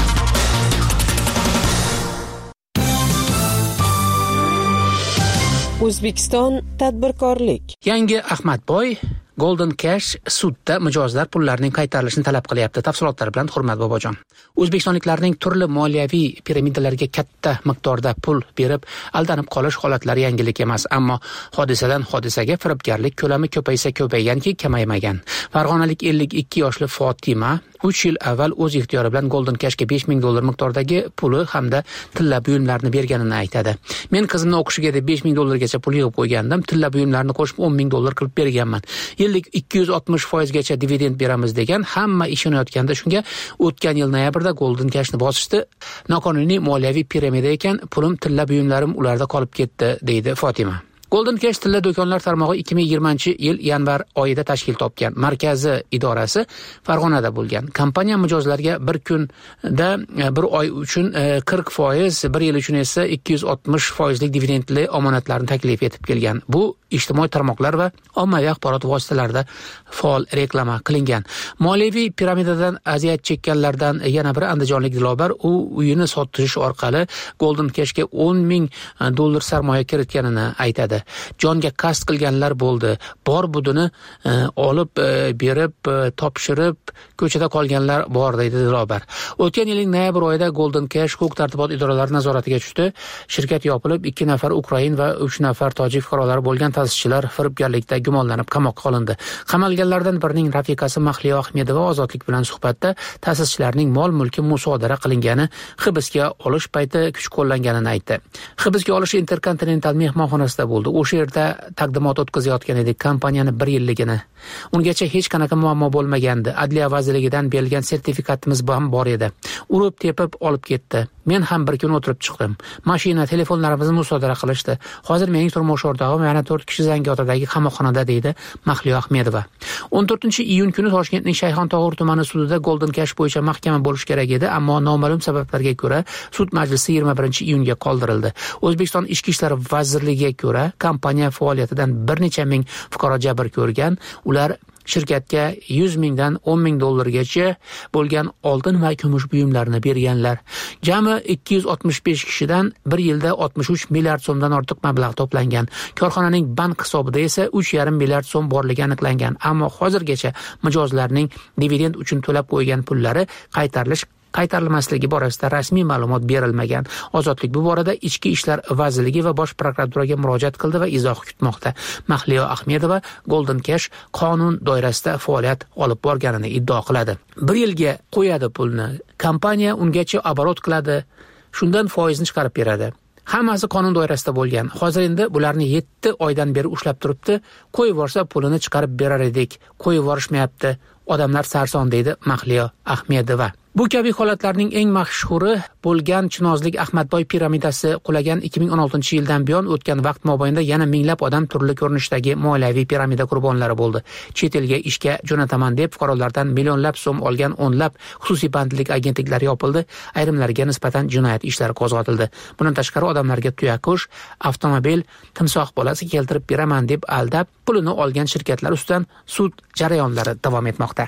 O'zbekiston tadbirkorlik. Yangi Ahmadboy Golden Cash sudda mijozlar pullarining qaytarilishini talab qilyapti. Tafsilotlar bilan Hurmat Bobojon. O'zbekistonliklarning turli moliyaviy piramidalarga katta miqdorda pul berib aldanib qolish holatlari yangilik emas, ammo hodisadan hodisaga firibgarlik ko'lami ko'paysa ko'payganki kamaymagan. Farg'onalik ellik ikki yoshli Fotima uch yil avval o'z ixtiyori bilan Golden Cashga besh ming dollar miqdordagi puli hamda tilla buyumlarni berganini aytadi. Men qizimni o'qishiga deb besh ming dollargacha pul yig'ib qo'ygandim. Tilla buyumlarni qo'shib o'n ming dollar qilib berganman. Yillik ikki yuz oltmish foizgacha dividend beramiz degan, hamma ishonayotganda shunga o'tgan yil noyabrda Golden Cashni bosishdi. Noqonuniy moliyaviy piramida ekan, pulim, tilla buyumlarim ularda qolib ketdi, deydi Fotima. Golden Cash tilla do'konlar tarmog'i ikki ming yigirmanchi yil yanvar oyida tashkil topgan. Markazi idorasi Farg'onada bo'lgan. Kompaniya mijozlarga bir kunda bir oy uchun qirq foiz, bir yil uchun esa ikki yuz oltmish foizlik dividendli omonatlarni taklif etib kelgan. Bu ijtimoiy tarmoqlar va ommaviy axborot vositalarida faol reklama qilingan. Moliyaviy piramidadan aziyat chekkanlardan yana biri andijonlik Dilobar, u uyini sotish orqali Golden Cashga o'n ming dollar sarmoya kiritganini aytadi. Jonga qasd qilganlar bo'ldi. Bor budini e, olib e, berib, e, topshirib, ko'chada qolganlar bor, deydi Dilobar. O'tgan yilning noyabr oyida Golden Cash huquq tartibot idoralari nazoratiga tushdi. Shirkat yopilib, ikki nafar Ukrain va uch nafar tojik fuqarolari bo'lgan ta'sischilar firibgarlikda gumonlanib qamoqqa olindi. Qamalganlardan birining rafiqasi Mahliyo Ahmedova Ozodlik bilan suhbatda ta'sischilarning mol-mulki musodara qilingani, hibsga olish payti kuch qo'llanganini aytdi. Hibsga olish Intercontinental mehmonxonasida bo'ldi. O'sha yerda taqdimot o'tkazayotgan edik kompaniyani bir yilligini. Ungacha hech qanaqa muammo bo'lmagandi. Adliya vazirligidan berilgan sertifikatimiz ham bor edi. Urib tepib olib ketdi. Men ham bir kun o'tirib chiqdim. Mashina, telefonlarimizni musodara qilishdi. Hozir mening turmush o'rtog'im yana to'rt kishi Zangiotadagi qamoqxonada, deydi Mahliyo Ahmedova. o'n to'rtinchi iyun kuni Toshkentning Shayxontohur tumani sudida Golden Cash bo'yicha mahkama bo'lish kerak edi, ammo noma'lum sabablarga ko'ra sud majlisi yigirma birinchi iyunga qoldirildi. O'zbekiston Ichki ishlar vazirligiga ko'ra kompaniya faoliyatidan bir necha ming fuqaro jabr ko'rgan. Ular shirkatga yuz mingdan o'n ming dollargacha bo'lgan oltin va kumush buyumlarni berganlar. Jami ikki yuz oltmish besh kishidan bir yilda oltmish uch milliard so'mdan ortiq mablag' to'plangan. Korxonaning bank hisobida esa uch yarim milliard so'm borligi aniqlangan. Ammo hozirgacha mijozlarning dividend uchun to'lab qo'ygan pullari qaytarilish qaytarilmasligi borasida rasmiy ma'lumot berilmagan. Ozodlik bu borada Ichki ishlar vazirligi va bosh prokuraturaga murojaat qildi va izoh kutmoqda. Mahliyo Ahmedova Golden Cash qonun doirasida faoliyat olib borganini iddao qiladi. Bir yilga qo'yadi pulni. Kompaniya ungacha oborot qiladi, shundan foizni chiqarib beradi. Hammasi qonun doirasida bo'lgan. Hozir endi bularni yetti oydan beri ushlab turibdi. Qo'yib yuborsa pulini chiqarib berar edik. Qo'yib yuborishmayapti. Odamlar sarson, deydi Mahliyo Ahmedova. Bu kabi holatlarning eng mashhuri bo'lgan Chinozlik Ahmadboy piramidasi qulagan ikki ming o'n oltinchi yildan buyon o'tgan vaqt mobaynida yana minglab odam turli ko'rinishdagi moliyaviy piramida qurbonlari bo'ldi. Chet elga ishga jo'nataman deb fuqarolardan millionlab so'm olgan o'nlab xususiy bandlik agentliklari yopildi, ayrimlarga nisbatan jinoyat ishlari qo'zg'atildi. Bundan tashqari odamlarga tuyaqush, avtomobil, timsoh bolasi keltirib beraman deb aldab, pulini olgan shirkatlar ustidan sud jarayonlari davom etmoqda.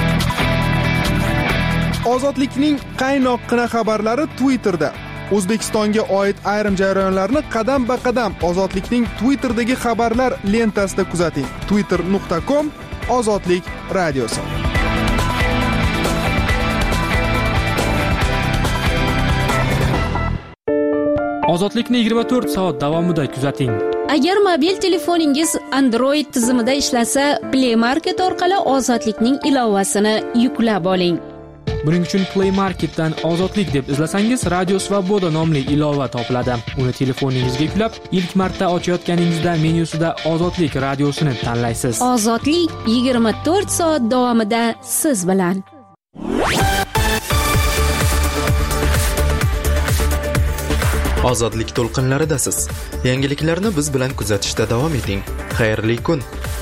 Ozodlikning qaynoqqina xabarlari Twitterda. O'zbekistonga oid ayrim jarayonlarni qadam-ba-qadam Ozodlikning Twitterdagi xabarlar lentasida kuzating. twitter nuqta com Ozodlik radiosi. Ozodlikni yigirma to'rt soat davomida kuzating. Agar mobil telefoningiz Android tizimida ishlasa, Play Market orqali Ozodlikning ilovasini yuklab oling. Buning uchun Play Marketdan Ozodlik deb izlasangiz, Radio Svoboda nomli ilova topiladi. Uni telefoningizga yuklab, ilk marta ochayotganingizda menyusida Ozodlik radiosini tanlaysiz. Ozodlik yigirma to'rt soat davomida siz bilan. Ozodlik to'lqinlaridasiz. Yangiliklarni biz bilan kuzatishda davom eting. Xayrli kun.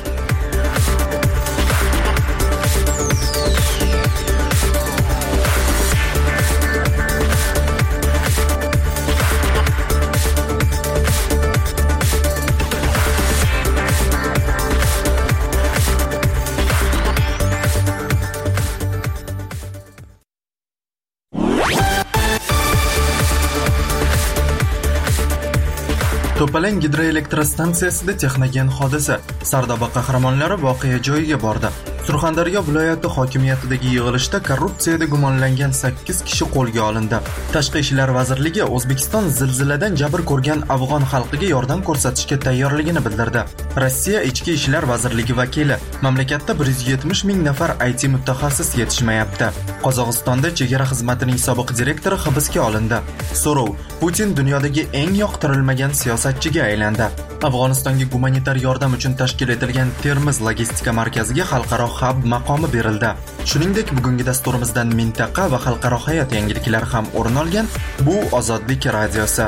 To'palang gidroelektrostansiyasida texnogen hodisa. Sardoba qahramonlari voqea joyiga bordi. Surxondaryo viloyati hokimiyatidagi yig'ilishda korrupsiyada gumonlangan sakkiz kishi qo'lga olindi. Tashqi ishlar vazirligi O'zbekiston zilziladan jabr ko'rgan afg'on xalqiga yordam ko'rsatishga tayyorligini bildirdi. Rossiya ichki ishlar vazirligi vakili: mamlakatda bir yuz yetmish ming nafar I T mutaxassis yetishmayapti. Qozog'istonda chegara xizmatining sobiq direktori hibsga olindi. So'rov: Putin dunyodagi eng yoqtirilmagan siyosatchiga aylandi. Afg'onistonga gumanitar yordam uchun tashkil etilgan Termiz logistika markaziga xalqaro hab maqomi berildi. Shuningdek, bugungi dasturimizdan mintaqa va xalqaro hayot yangiliklari ham o'rin olgan. Bu Ozodlik radiosi.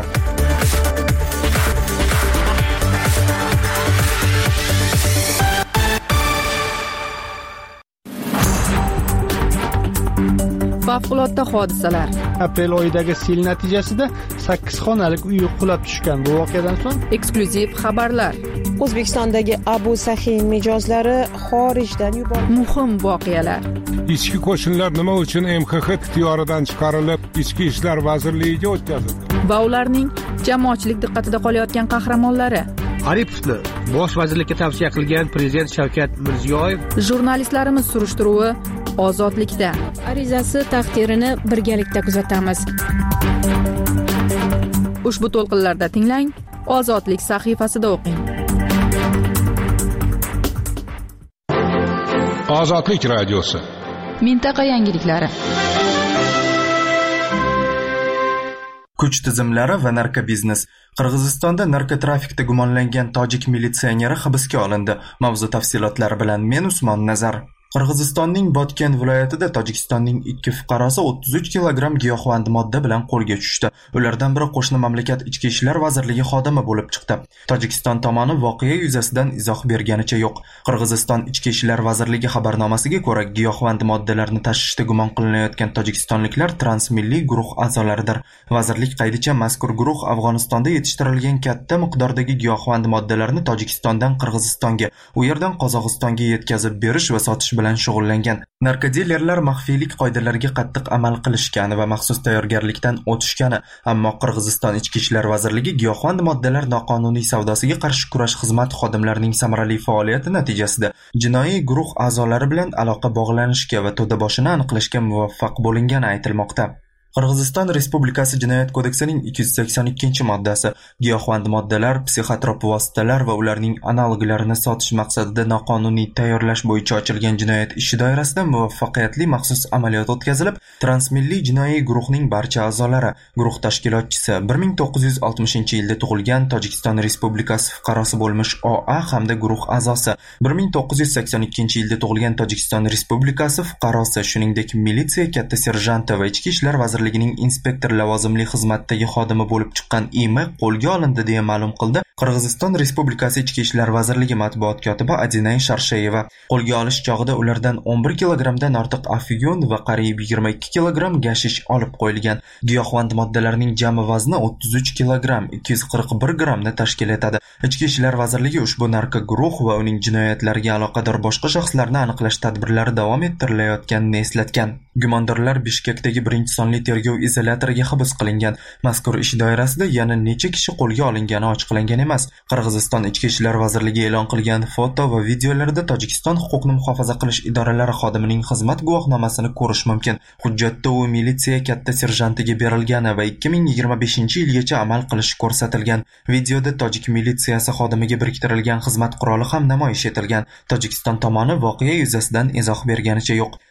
Favqulodda hodisalar. Aprel oyidagi sel natijasida sakkiz xonalik uy qulab tushgan. Bu voqeadan so'ng eksklyuziv xabarlar. O'zbekistondagi Abu Sahin mijozlari xorijdan yuborildi. Muhim voqealar. Ichki qo'shinlar nima uchun M X X ixtiyoridan chiqarilib, Ichki ishlar vazirligiga o'tkazildi? Va ularning jamoatchilik diqqatida qolayotgan qahramonlari. Aripovni bosh vazirlikka tavsiya qilgan prezident Shavkat Mirziyoyev. Jurnalistlarimiz surishtiruvi Ozodlikda. Arizasi taqdirini birgalikda kuzatamiz. Ushbu to'lqinlarda tinglang, Ozodlik sahifasida o'qing. Ozodlik radiosi. Mintaqa yangiliklari. Kuch tizimlari va narkobiznes. Qirg'izistonda narkotrafikda gumonlangan tojik militsioneri hibsga olindi. Mavzu tafsilotlari bilan men Usmon Nazar. Qirg'izistonning Botken viloyatida Tojikistonning ikki fuqarosi o'ttiz uch kilogramm giyohvand modda bilan qo'lga tushdi. Ulardan biri qo'shni mamlakat ichki ishlar vazirligi xodimi bo'lib chiqdi. Tojikiston tomoni voqea yuzasidan izoh berganicha yo'q. Qirg'iziston ichki ishlar vazirligi xabarnomasiga ko'ra, giyohvand moddalarni tashishda gumon qilinayotgan tojikistonliklar transmilliy guruh a'zolaridir. Vazirlik qaydicha mazkur guruh Afg'onistonda yetishtirilgan katta miqdordagi giyohvand moddalarni Tojikistondan Qirg'izistonga, u yerdan Qozog'istonga yetkazib berish va sotish bilan shug'ullangan. Narkodilerlar maxfiylik qoidalariga qattiq amal qilishgani va maxsus tayyorgarlikdan o'tishgani, ammo Qirg'iziston ichki ishlar vazirligi giyohvand moddalar noqonuniy savdosiga qarshi kurash xizmati xodimlarining samarali faoliyati natijasida jinoiy guruh a'zolari bilan aloqa bog'lanishga va to'daboshini aniqlashga muvaffaq bo'lingani aytilmoqda. Qirg'iziston Respublikasi Jinoyat kodeksining ikki yuz sakson ikkinchi moddasi giyohvand moddalar, psixotrop vositalar va ularning analoglarini sotish maqsadida noqonuniy tayyorlash bo'yicha ochilgan jinoyat ishi doirasida muvaffaqiyatli maxsus amaliyot o'tkazilib, transmilliy jinoiy guruhning barcha a'zolari, guruh tashkilotchisi, bir ming to'qqiz yuz oltmishinchi yilda tug'ilgan Tojikiston Respublikasi fuqarosi bo'lmish O A hamda guruh a'zosi, bir ming to'qqiz yuz sakson ikkinchi yilda tug'ilgan Tojikiston Respublikasi fuqarosi, shuningdek militsiya katta serjanti va ichki ishlar vazirligi ligining inspektor lavozimli xizmatdagi xodimi bo'lib chiqqan I M qo'lga olindi deya ma'lum qildi Qirg'iziston Respublikasi Ichki ishlar vazirligi matbuot kotibi Adinay Sharshayeva. Qo'lga olish chog'ida ulardan o'n bir kilogrammdan ortiq afyun va qariyb yigirma ikki kilogramm gashish olib qo'yilgan. Giyohvand moddalarning jami vazni o'ttiz uch kilogramm ikki yuz qirq bir grammni tashkil etadi. Ichki ishlar vazirligi ushbu narko guruh va uning jinoyatlariga aloqador boshqa shaxslarni aniqlash tadbirlari davom ettirilayotganini eslatgan. Gumondorlar Bishkekdagi birinchi sonli tergov izolyatoriga hibs qilingan. Mazkur ish doirasida yana necha kishi qo'lga olingani ochiqlangan emas. Qirg'iziston Ichki ishlar vazirligi e'lon qilgan foto va videolarda Tojikiston huquqni muhofaza qilish idoralari xodimining xizmat guvohnomasini ko'rish mumkin. Hujjatda u militsiya katta serjantiga berilgani va ikki ming yigirma beshinchi yilgacha amal qilishi ko'rsatilgan. Videoda tojik militsiyasi xodimiga biriktirilgan xizmat quroli ham namoyish etilgan. Tojikiston tomoni voqea yuzasidan izoh berganicha yo'q.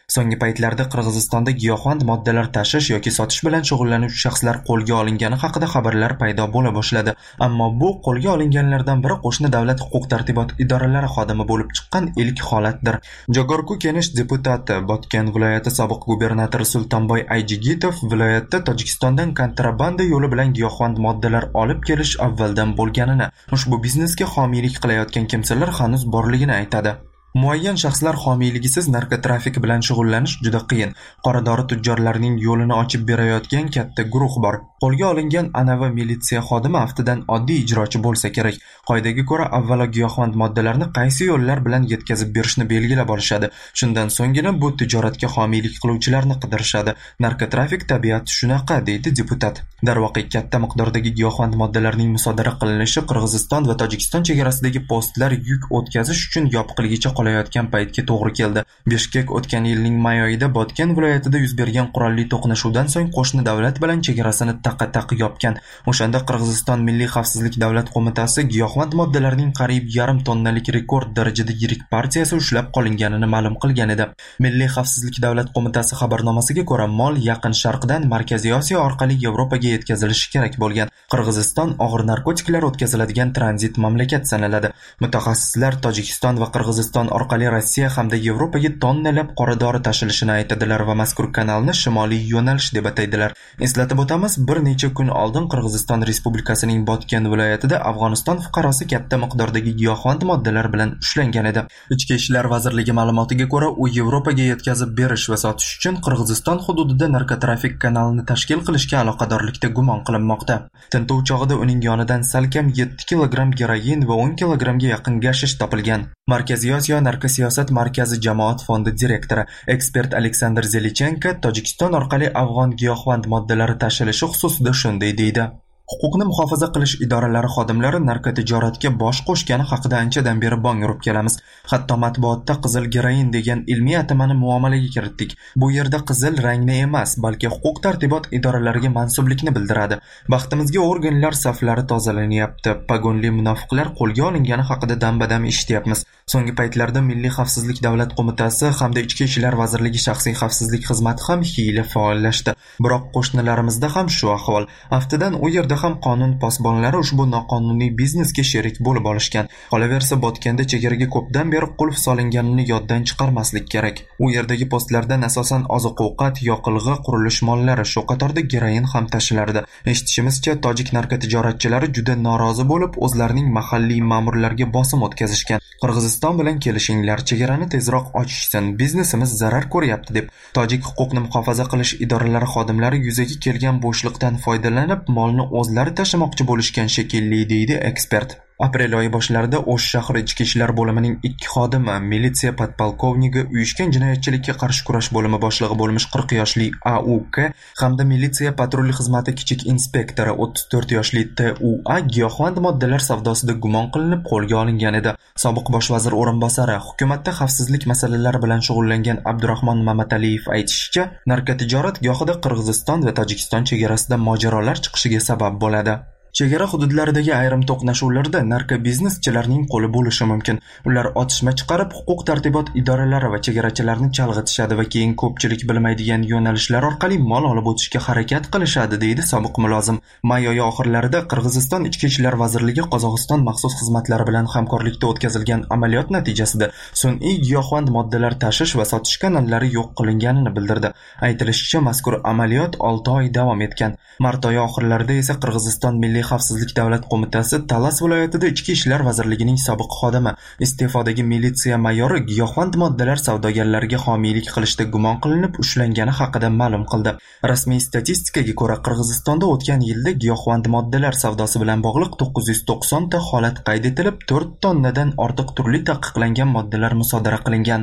So'nggi paytlarda Qirg'izistonda giyohvand moddalar tashish yoki sotish bilan shug'ullanuvchi shaxslar qo'lga olingani haqida xabarlar paydo bo'la boshladi. Ammo bu qo'lga olinganlardan biri qo'shni davlat huquq-tartibot idoralari xodimi bo'lib chiqqan ilk holatdir. Jogorku Kenish deputati, Botken viloyati sobiq gubernatori Sultonboy Ayjigitov viloyatda Tojikistondan kontrabanda yo'li bilan giyohvand moddalar olib kelish avvaldan bo'lganini, ushbu biznesga homiylik qilayotgan kimsalar hanuz borligini aytadi. Muayyan shaxslar homiyligisiz narkotrafik bilan shug'ullanish juda qiyin. Qoradori tujjorlarining yo'lini ochib berayotgan katta guruh bor. Qo'lga olingan anavi militsiya xodimi aftidan oddiy ijrochi bo'lsa kerak. Qoidaga ko'ra avvalo giyohvand moddalarni qaysi yo'llar bilan yetkazib berishni belgilab olishadi. Shundan so'nggina bu tijoratga homiylik qiluvchilarni qidirishadi. Narkotrafik tabiati shunaqa, deydi deputat. Darvoqe katta miqdordagi giyohvand moddalarning musodara qilinishi Qirg'iziston va Tojikiston chegarasidagi postlar yuk o'tkazish uchun yopiqligicha qolayotgan paytga to'g'ri keldi. Bishkek o'tgan yilning may oyida Botken viloyatida yuz bergan qurolli to'qnashuvdan so'ng qo'shni davlat bilan chegarasini taqa-taq yopgan. O'shanda Qirg'iziston Milliy xavfsizlik davlat qo'mitasi giyohvand moddalarning qariyb yarim tonnalik rekord darajada yirik partiyasi ushlab qolinganini ma'lum qilgan edi. Milliy xavfsizlik davlat qo'mitasi xabarnomasiga ko'ra, mol Yaqin Sharqdan Markaziy Osiyo orqali Yevropaga yetkazilishi kerak bo'lgan. Qirg'iziston og'ir narkotiklar o'tkaziladigan tranzit mamlakat sanaladi. Mutaxassislar Tojikiston va Qirg'iziston orqali Rossiya hamda Yevropaga tonnalab qoradori tashilishini aytadilar va mazkur kanalni shimoliy yo'nalish deb ataydilar. Eslatib o'tamiz, bir necha kun oldin Qirg'iziston Respublikasining Botken viloyatida Afg'oniston fuqarosi katta miqdordagi giyohvand moddalar bilan ushlangan edi. Ichki ishlar vazirligi ma'lumotiga ko'ra, u Yevropaga yetkazib berish va sotish uchun Qirg'iziston hududida narkotrafik kanalini tashkil qilishga aloqadorlikda gumon qilinmoqda. Tintuv chog'ida uning yonidan salkam yetti kilogramm geroin va o'n kilogrammga yaqin gashish topilgan. Markaziy Osiyo narkosiyosat markazi jamoat fondi direktori ekspert Aleksandr Zelichenko Tojikiston orqali afg'on giyohvand moddalari tashilishi xususida shunday deydi. Huquqni muhofaza qilish idoralari xodimlari narkotijoratga bosh qo'shgani haqida anchadan beri bong urib kelamiz. Hatto matbuotda qizil geroin degan ilmiy atamani muomalaga kiritdik. Bu yerda qizil rangni emas, balki huquq tartibot idoralariga mansublikni bildiradi. Baxtimizga organlar saflari tozalanyapti. Pagonli munofiqlar qo'lga olingani haqida dam-badam eshityapmiz. So'nggi paytlarda Milliy xavfsizlik davlat qo'mitasi hamda Ichki ishlar vazirligi shaxsiy xavfsizlik xizmati ham hiyla faollashdi. Biroq qo'shnilarimizda ham shu ahvol. Haftadan u yerda ham qonun posbonlari ushbu noqonuniy biznesga sherik bo'lib olishgan. Qolaversa, Botganda chegaraga ko'pdan beri qulf solinganini yoddan chiqarmaslik kerak. U yerdagi postlardan asosan oziq-ovqat, yoqilg'i, qurilish mollari, shu qatorda geroin ham tashilardi. Eshitishimizcha, tojik narkotijoratchilari juda norozi bo'lib, o'zlarining mahalliy ma'murlarga bosim o'tkazishgan. Qirg'iziston bilan kelishinglar, chegarani tezroq ochishsin, biznesimiz zarar ko'ryapti deb tojik huquqni muhofaza qilish idoralari xodimlari yuzaga kelgan bo'shliqdan foydalanib, molni o'zlari tashamoqchi bo'lishgan shekilli, deydi ekspert. Aprel oyi boshlarida O'sh shahri ichki ishlar bo'limining ikki xodimi, militsiya podpolkovnigi, uyushgan jinoyatchilikka qarshi kurash bo'limi boshlig'i bo'lmish qirq yoshli A U K hamda militsiya patrul xizmati kichik inspektori o'ttiz to'rt yoshli T U A giyohvand moddalar savdosida gumon qilinib qo'lga olingan edi. Sobiq bosh vazir o'rinbosari, hukumatda xavfsizlik masalalari bilan shug'ullangan Abdurahmon Mamataliyev aytishicha, narkotijorat gohida Qirg'iziston va Tojikiston chegarasida mojarolar chiqishiga sabab bo'ladi. Chegara hududlaridagi ayrim to'qnashuvlarda narkobizneschilarning qo'li bo'lishi mumkin. Ular otishma chiqarib, huquq tartibot idoralari va chegarachilarni chalg'itishadi va keyin ko'pchilik bilmaydigan yo'nalishlar orqali mol olib o'tishga harakat qilishadi, deydi sobiq mulozim. May oyi oxirlarida Qirg'iziston Ichki ishlar vazirligi Qozog'iston maxsus xizmatlari bilan hamkorlikda o'tkazilgan amaliyot natijasida sun'iy giyohvand moddalar tashish va sotish kanallari yo'q qilinganini bildirdi. Aytilishicha, mazkur amaliyot olti oy davom etgan. Mart oyi oxirlarida esa Qirg'iziston Milliy xavfsizlik davlat qo'mitasi Talas viloyatida Ichki ishlar vazirligining sobiq xodimi, iste'fodagi militsiya mayori giyohvand moddalar savdogarlariga homiylik qilishda gumon qilinib ushlangani haqida ma'lum qildi. Rasmiy statistikaga ko'ra, Qirg'izistonda o'tgan yilda giyohvand moddalar savdosi bilan bog'liq to'qqiz yuz to'qson ta holat qayd etilib, to'rt tonnadan ortiq turli taqiqlangan moddalar musodara qilingan.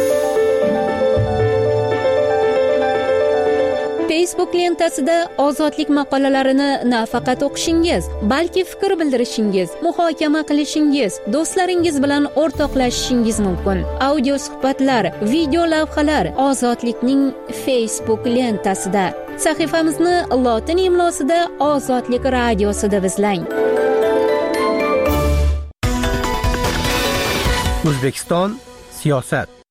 Facebook lentasida ozodlik maqolalarini nafaqat o'qishingiz, balki fikr bildirishingiz, muhokama qilishingiz, do'stlaringiz bilan o'rtoqlashishingiz mumkin. Audio suhbatlar, video lavhalar Ozodlikning Facebook lentasida. Sahifamizni lotin imlosida Ozodlik radiosida izlang. O'zbekiston siyosat.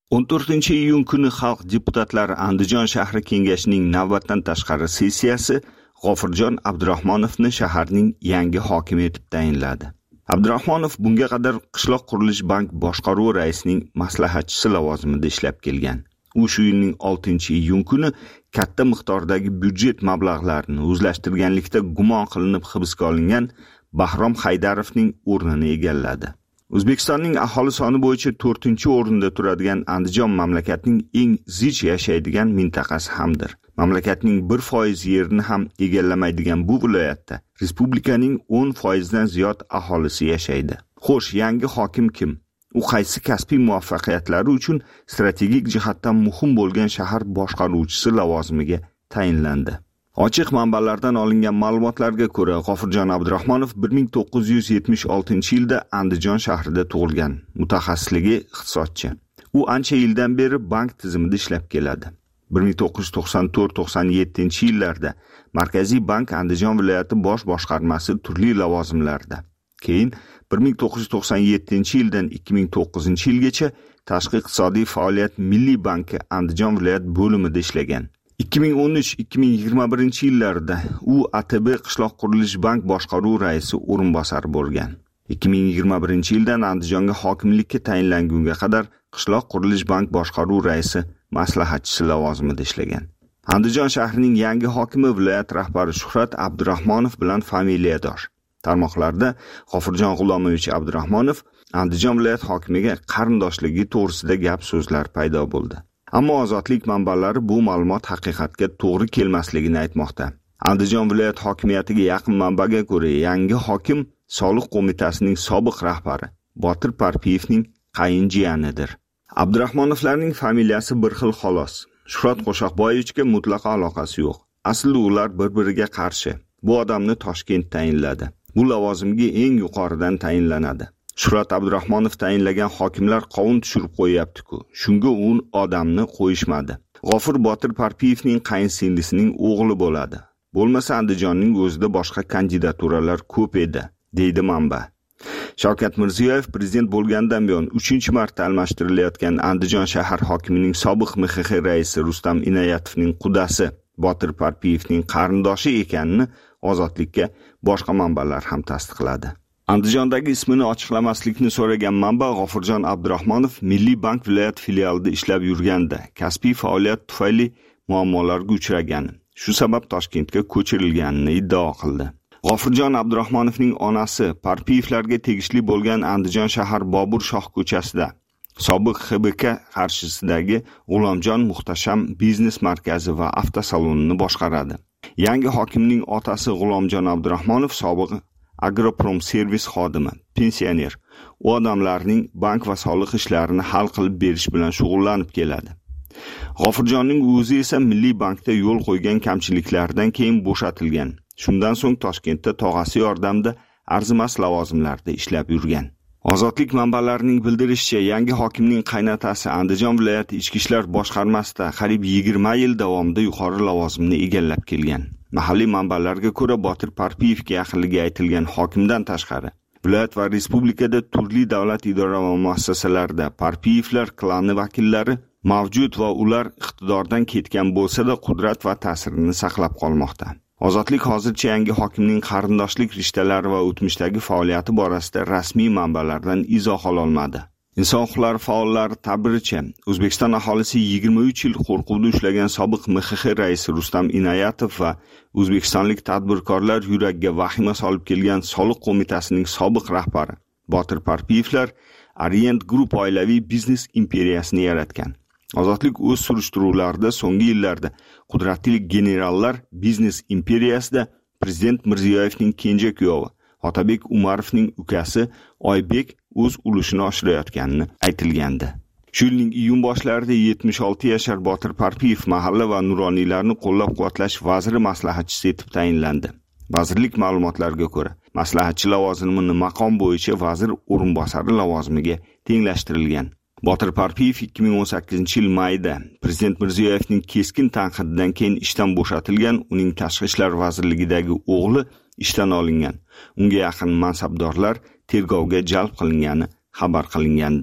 o'n to'rtinchi iyun kuni Xalq deputatlari Andijon shahri kengashining navbatdan tashqari sessiyasi G'ofurjon Abdurahmonovni shaharning yangi hokimi etib tayinladi. Abdurahmonov bunga qadar Qishloq qurilish bank boshqaruvi raisining maslahatchisi lavozimida ishlab kelgan. U shu yilning oltinchi iyun kuni katta miqdordagi byudjet mablag'larini o'zlashtirganlikda gumon qilinib hibsga olingan Bahrom Haydarovning o'rnini egalladi. O'zbekistonning aholi soni bo'yicha to'rtinchi o'rinda turadigan Andijon mamlakatning eng zich yashaydigan mintaqasi hamdir. Mamlakatning bir foiz yerini ham egallamaydigan bu viloyatda respublikaning o'n foiz dan ziyod aholisi yashaydi. Xo'sh, yangi hokim kim? U qaysi kasbiy muvaffaqiyatlari uchun strategik jihatdan muhim bo'lgan shahar boshqaruvchisi lavozimiga tayinlandi. Ochiq manbalardan olingan ma'lumotlarga ko'ra, G'ofurjon Abdurahmonov bir ming to'qqiz yuz yetmish oltinchi yilda Andijon shahrida tug'ilgan. Mutaxassisligi iqtisodchi. U ancha yildan beri bank tizimida ishlab keladi. bir ming to'qqiz yuz to'qson to'rt to'qson yettinchi yillarda Markaziy bank Andijon viloyati bosh boshqarmasi turli lavozimlarda. Keyin bir ming to'qqiz yuz to'qson yettinchi yildan ikki ming to'qqizinchi yilgacha Tashqi iqtisodiy faoliyat Milliy banki Andijon viloyat bo'limida ishlagan. ikki ming o'n uch ikki ming yigirma birinchi yillarda u A T B Qishloq qurilish bank boshqaruvi raisi o'rinbosari bo'lgan. ikki ming yigirma birinchi yildan Andijonga hokimlikka tayinlangunga qadar Qishloq qurilish bank boshqaruvi raisi maslahatchisi lavozimida ishlagan. Andijon shahrining yangi hokimi viloyat rahbari Shuhrat Abdurahmonov bilan familiyadosh. Tarmoqlarda G'ofurjon G'ulomovich Abdurahmonov Andijon viloyat hokimiga qarindoshligi to'g'risida gap so'zlar paydo bo'ldi. Ammo ozodlik manbalari bu ma'lumot haqiqatga to'g'ri kelmasligini aytmoqda. Andijon viloyat hokimiyatiga yaqin manbaga ko'ra, yangi hokim Soliq qo'mitasining sobiq rahbari Botir Parpiyevning qayinjiyanidir. Abdurahmonovlarning familiyasi bir xil xolos. Shuhrat Qo'shoqboyevichga mutlaqo aloqasi yo'q. Aslida ular bir-biriga qarshi. Bu odamni Toshkent tayinladi. Bu lavozimga eng yuqoridan tayinlanadi. Shuhrat Abdurahmonov tayinlagan hokimlar qovun tushirib qo'yapti-ku. Shunga u odamni qo'yishmadi. G'ofur Botir Parpiyevning qayinsingilisining o'g'li bo'ladi. Bo'lmasa Andijonning o'zida boshqa kandidaturalar ko'p edi, deydi manba. Shavkat Mirziyoyev prezident bo'lgandan buyon uchinchi marta almashtirilayotgan Andijon shahar hokimining sobiq M X X raisi Rustam Inoyatovning qudasi Botir Parpiyevning qarindoshi ekanini Ozodlikka boshqa manbalar ham tasdiqladi. Andijondagi ismini ochiqlamaslikni so'ragan manba G'ofurjon Abdurahmonov Milliy bank viloyat filialida ishlab yurganda kasbiy faoliyat tufayli muammolarga uchragan. Shu sabab Toshkentga ko'chirilganini iddao qildi. G'ofurjon Abdurahmonovning onasi Parpiyevlarga tegishli bo'lgan Andijon shahar Bobur Shoh ko'chasida sobiq X B K qarshisidagi G'ulomjon Muhtasham biznes markazi va avtosalonini boshqaradi. Yangi hokimning otasi G'ulomjon Abdurahmonov sobiq Agroprom servis xodimi, pensioner. U odamlarning bank va soliq ishlarini hal qilib berish bilan shug'ullanib keladi. G'ofurjonning o'zi esa Milliy bankda yo'l qo'ygan kamchiliklardan keyin bo'shatilgan. Shundan so'ng Toshkentda tog'asi yordamida arzimas lavozimlarda ishlab yurgan. Ozodlik manbalarining bildirishicha, yangi hokimning qaynotasi Andijon viloyati ichki ishlar boshqarmasida qariyb yigirma yil davomida yuqori lavozimni egallab kelgan. Mahalliy manbalarga ko'ra, Botir Parpiyevga yaqinligi aytilgan hokimdan tashqari viloyat va respublikada turli davlat idora va muassasalarida Parpiyevlar klani vakillari mavjud va ular iqtidordan ketgan bo'lsa-da qudrat va ta'sirini saqlab qolmoqda. Ozodlik hozircha yangi hokimning qarindoshlik rishtalari va o'tmishdagi faoliyati borasida rasmiy manbalardan izoh ola olmadi. Inson huquqlari faollari ta'biricha, O'zbekiston aholisi yigirma uch yil qo'rquvda ushlagan sobiq M X X raisi Rustam Inoyatov va o'zbekistonlik tadbirkorlar yuragiga vahima solib kelgan Soliq qo'mitasining sobiq rahbari Botir Parpiyevlar Orient Group oilaviy biznes imperiyasini yaratgan. Ozodlik o'z surishtiruvlarida so'nggi yillarda qudratli generallar biznes imperiyasida prezident Mirziyoyevning kenja kuyovi Otabek Umarovning ukasi Oybek o'z ulushini oshirayotganini aytilgandi. Shu yilning iyun boshlarida yetmish olti yashar Botir Parpiyev mahalla va nuroniylarni qo'llab-quvvatlash vaziri maslahatchisi etib tayinlandi. Vazirlik ma'lumotlariga ko'ra, maslahatchi lavozimini maqom bo'yicha vazir o'rinbosari lavozimiga tenglashtirilgan. Botir Parpiyev ikki ming o'n sakkizinchi yil mayida prezident Mirziyoyevning keskin tanqididan keyin ishdan bo'shatilgan, uning Tashqi ishlar vazirligidagi o'g'li ishdan olingan. Unga yaqin mansabdorlar tergovga jalb qilingani xabar qilingandi.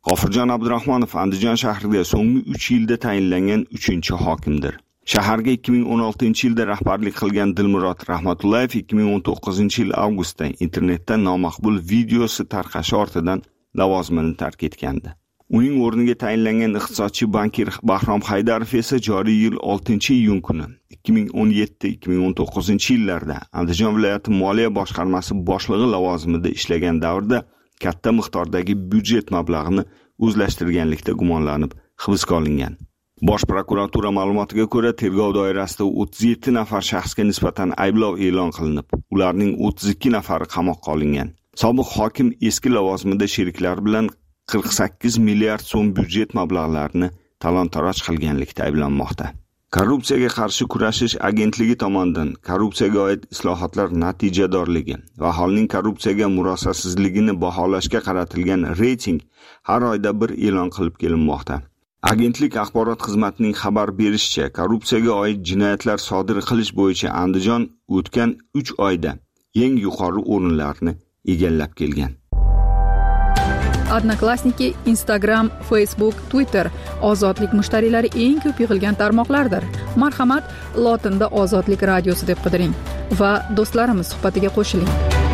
G'ofurjon Abdurahmonov Andijon shahriga so'nggi uch yilda tayinlangan uchinchi hokimdir. Shaharga ikki ming o'n oltinchi yilda rahbarlik qilgan Dilmurod Rahmatullayev ikki ming o'n to'qqizinchi yil avgustda internetda nomaqbul videosi tarqashi ortidan lavozimini tark etgandi. Uning o'rniga tayinlangan iqtisodchi bankir Bahrom Haydarov esa joriy yil oltinchi iyun kuni ikki ming o'n yetti ikki ming o'n to'qqizinchi yillarda Andijon viloyati moliya boshqarmasi boshlig'i lavozimida ishlagan davrda katta miqdordagi byudjet mablag'ini o'zlashtirganlikda gumonlanib hibsga olingan. Bosh prokuratura ma'lumotiga ko'ra, tergov doirasida o'ttiz yetti nafar shaxsga nisbatan ayblov e'lon qilinib, ularning o'ttiz ikki nafari qamoqqa olingan. Sobiq hokim eski lavozimida sheriklari bilan qirq sakkiz milliard so'm byudjet mablag'larini talon-taroj qilganlikda ayblanmoqda. Korrupsiyaga qarshi kurashish agentligi tomonidan korrupsiyaga oid islohotlar natijadorligi va aholining korrupsiyaga murosasizligini baholashga qaratilgan reyting har oyda bir e'lon qilib kelinmoqda. Agentlik axborot xizmatining xabar berishicha, korrupsiyaga oid jinoyatlar sodir qilish bo'yicha Andijon o'tgan uch oyda eng yuqori o'rinlarni egallab kelgan. Odnoklassniki, Instagram, Facebook, Twitter ozodlik mushtariylari eng ko'p yig'ilgan tarmoqlardir. Marhamat, lotinda Ozodlik radiosi deb qidiring va do'stlarimiz suhbatiga qo'shiling.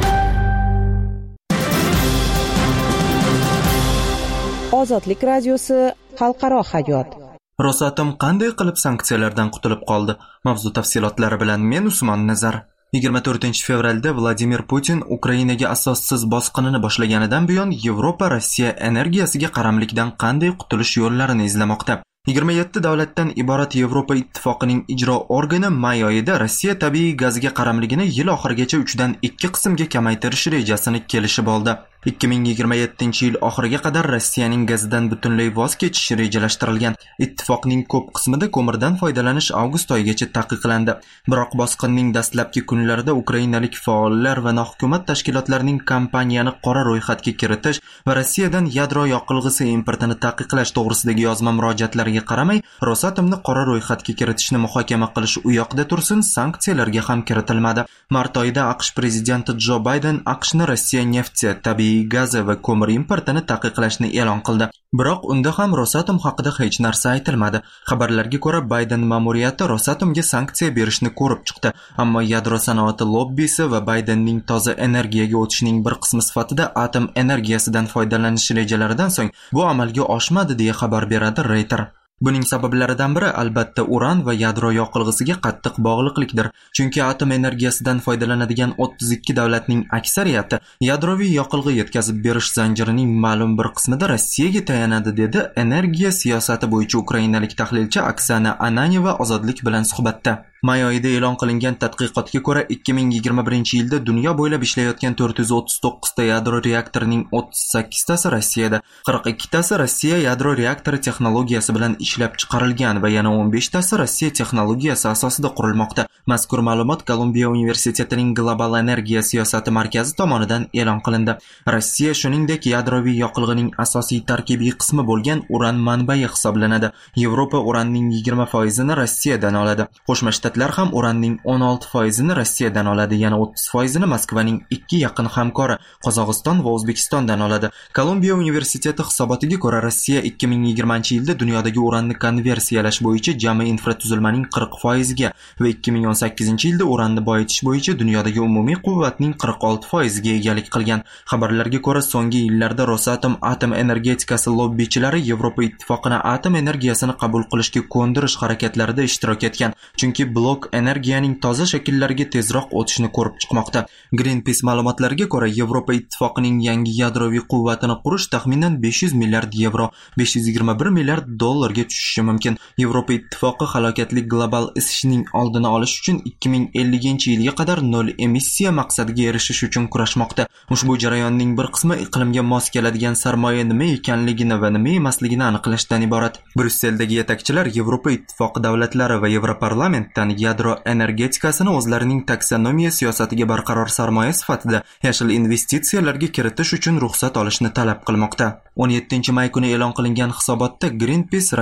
Ozodlik radiosi xalqaro hayot. Rosatom qanday qilib sanksiyalardan qutulib qoldi? Mavzu tafsilotlari bilan men Usmon Nazar. yigirma to'rtinchi fevralda Vladimir Putin Ukrainaga asossiz bosqinini boshlaganidan buyon Yevropa Rossiya energiyasiga qaramlikdan qanday qutulish yo'llarini izlamoqda. yigirma yetti davlatdan iborat Yevropa ittifoqining ijro organi may oyida Rossiya tabiiy gaziga qaramligini yil oxirigacha uch dan ikki qismga kamaytirish rejasini kelishib oldi. ikki ming yigirma yettinchi yil oxiriga qadar Rossiyaning gazidan butunlay voz kechishi rejalashtirilgan. Ittifoqning ko'p qismida ko'mirdan foydalanish avgust oyigacha taqiqlandi. Biroq bosqinning dastlabki kunlarida ukrainalik faollar va nohukumat tashkilotlarining kompaniyani qora ro'yxatga kiritish va Rossiyadan yadro yoqilg'isi importini taqiqlash to'g'risidagi yozma murojaatlariga qaramay, Rosatomni qora ro'yxatga kiritishni muhokama qilish u yoqda tursin, sanksiyalarga ham kiritilmadi. Mart oyida AQSh prezidenti Jo Bayden AQShni Rossiya nefti, tabiiy gazi va ko'mir importini taqiqlashni e'lon qildi. Biroq unda ham Rosatom haqida hech narsa aytilmadi. Xabarlarga ko'ra, Bayden ma'muriyati Rosatomga sanksiya berishni ko'rib chiqdi, ammo yadro sanoati lobbisi va Baydenning toza energiyaga o'tishning bir qismi sifatida atom energiyasidan foydalanish rejalaridan so'ng bu amalga oshmadi deya xabar beradi Reuters. Buning sabablaridan biri albatta uran va yadro yoqilg'isiga qattiq bog'liqlikdir. Chunki atom energiyasidan foydalanadigan o'ttiz ikki davlatning aksariyati yadroviy yoqilg'i yetkazib berish zanjirining ma'lum bir qismida Rossiyaga tayanadi, dedi energiya siyosati bo'yicha ukrainalik tahlilchi Oksana Ananyeva Ozodlik bilan suhbatda. May oyida e'lon qilingan tadqiqotga ko'ra, ikki ming yigirma birinchi yilda dunyo bo'ylab ishlayotgan to'rt yuz o'ttiz to'qqiz ta yadro reaktorining o'ttiz sakkiz tasi Rossiyada, qirq ikki tasi Rossiya yadro reaktori texnologiyasi bilan ishlab chiqarilgan va yana o'n besh tasi Rossiya texnologiyasi asosida qurilmoqda. Mazkur ma'lumot Kolumbiya universitetining Global energiya siyosati markazi tomonidan e'lon qilindi. Rossiya shuningdek yadroviy yoqilg'ining asosiy tarkibiy qismi bo'lgan uran manbai hisoblanadi. Yevropa uranning yigirma foizini Rossiyadan oladi. Qo'shma Shtatlar ham uranning o'n olti foizini Rossiyadan oladi, yana o'ttiz foizini Moskvaning ikki yaqin hamkori Qozog'iston va O'zbekistondan oladi. Kolumbiya universiteti hisobotiga ko'ra, Rossiya ikki ming yigirmanchi yilda dunyodagi uranni konversiyalash bo'yicha jami infratuzilmaning qirq foiziga va ikki ming o'n sakkizinchi yilda uranni boyitish bo'yicha dunyodagi umumiy quvvatning qirq olti foiziga egalik qilgan. Xabarlarga ko'ra, so'nggi yillarda Rosatom atom energetikasi lobbichilari Yevropa ittifoqini atom energiyasini qabul qilishga ko'ndirish harakatlarida ishtirok etgan. Chunki blok energiyaning toza shakllariga tezroq o'tishni ko'rib chiqmoqda. Greenpeace ma'lumotlariga ko'ra, Yevropa ittifoqining yangi yadroviy quvvatini qurish taxminan besh yuz milliard yevro, besh yuz yigirma bir milliard dollarga tushishi mumkin. Yevropa ittifoqi halokatli global isishning oldini olish uchun ikki ming ellinchi yilga qadar nol emissiya maqsadiga erishish uchun kurashmoqda. Ushbu jarayonning bir qismi iqlimga mos keladigan sarmoya nima ekanligini va nima emasligini aniqlashdan iborat. Brusseldagi yetakchilar Yevropa ittifoqi davlatlari va Yevroparlament yadro energetikasini o'zlarining taksonomiya siyosatiga barqaror sarmoya sifatida yashil investitsiyalarga kiritish uchun ruxsat olishni talab qilmoqda. o'n yettinchi may kuni e'lon qilingan hisobotda Greenpeace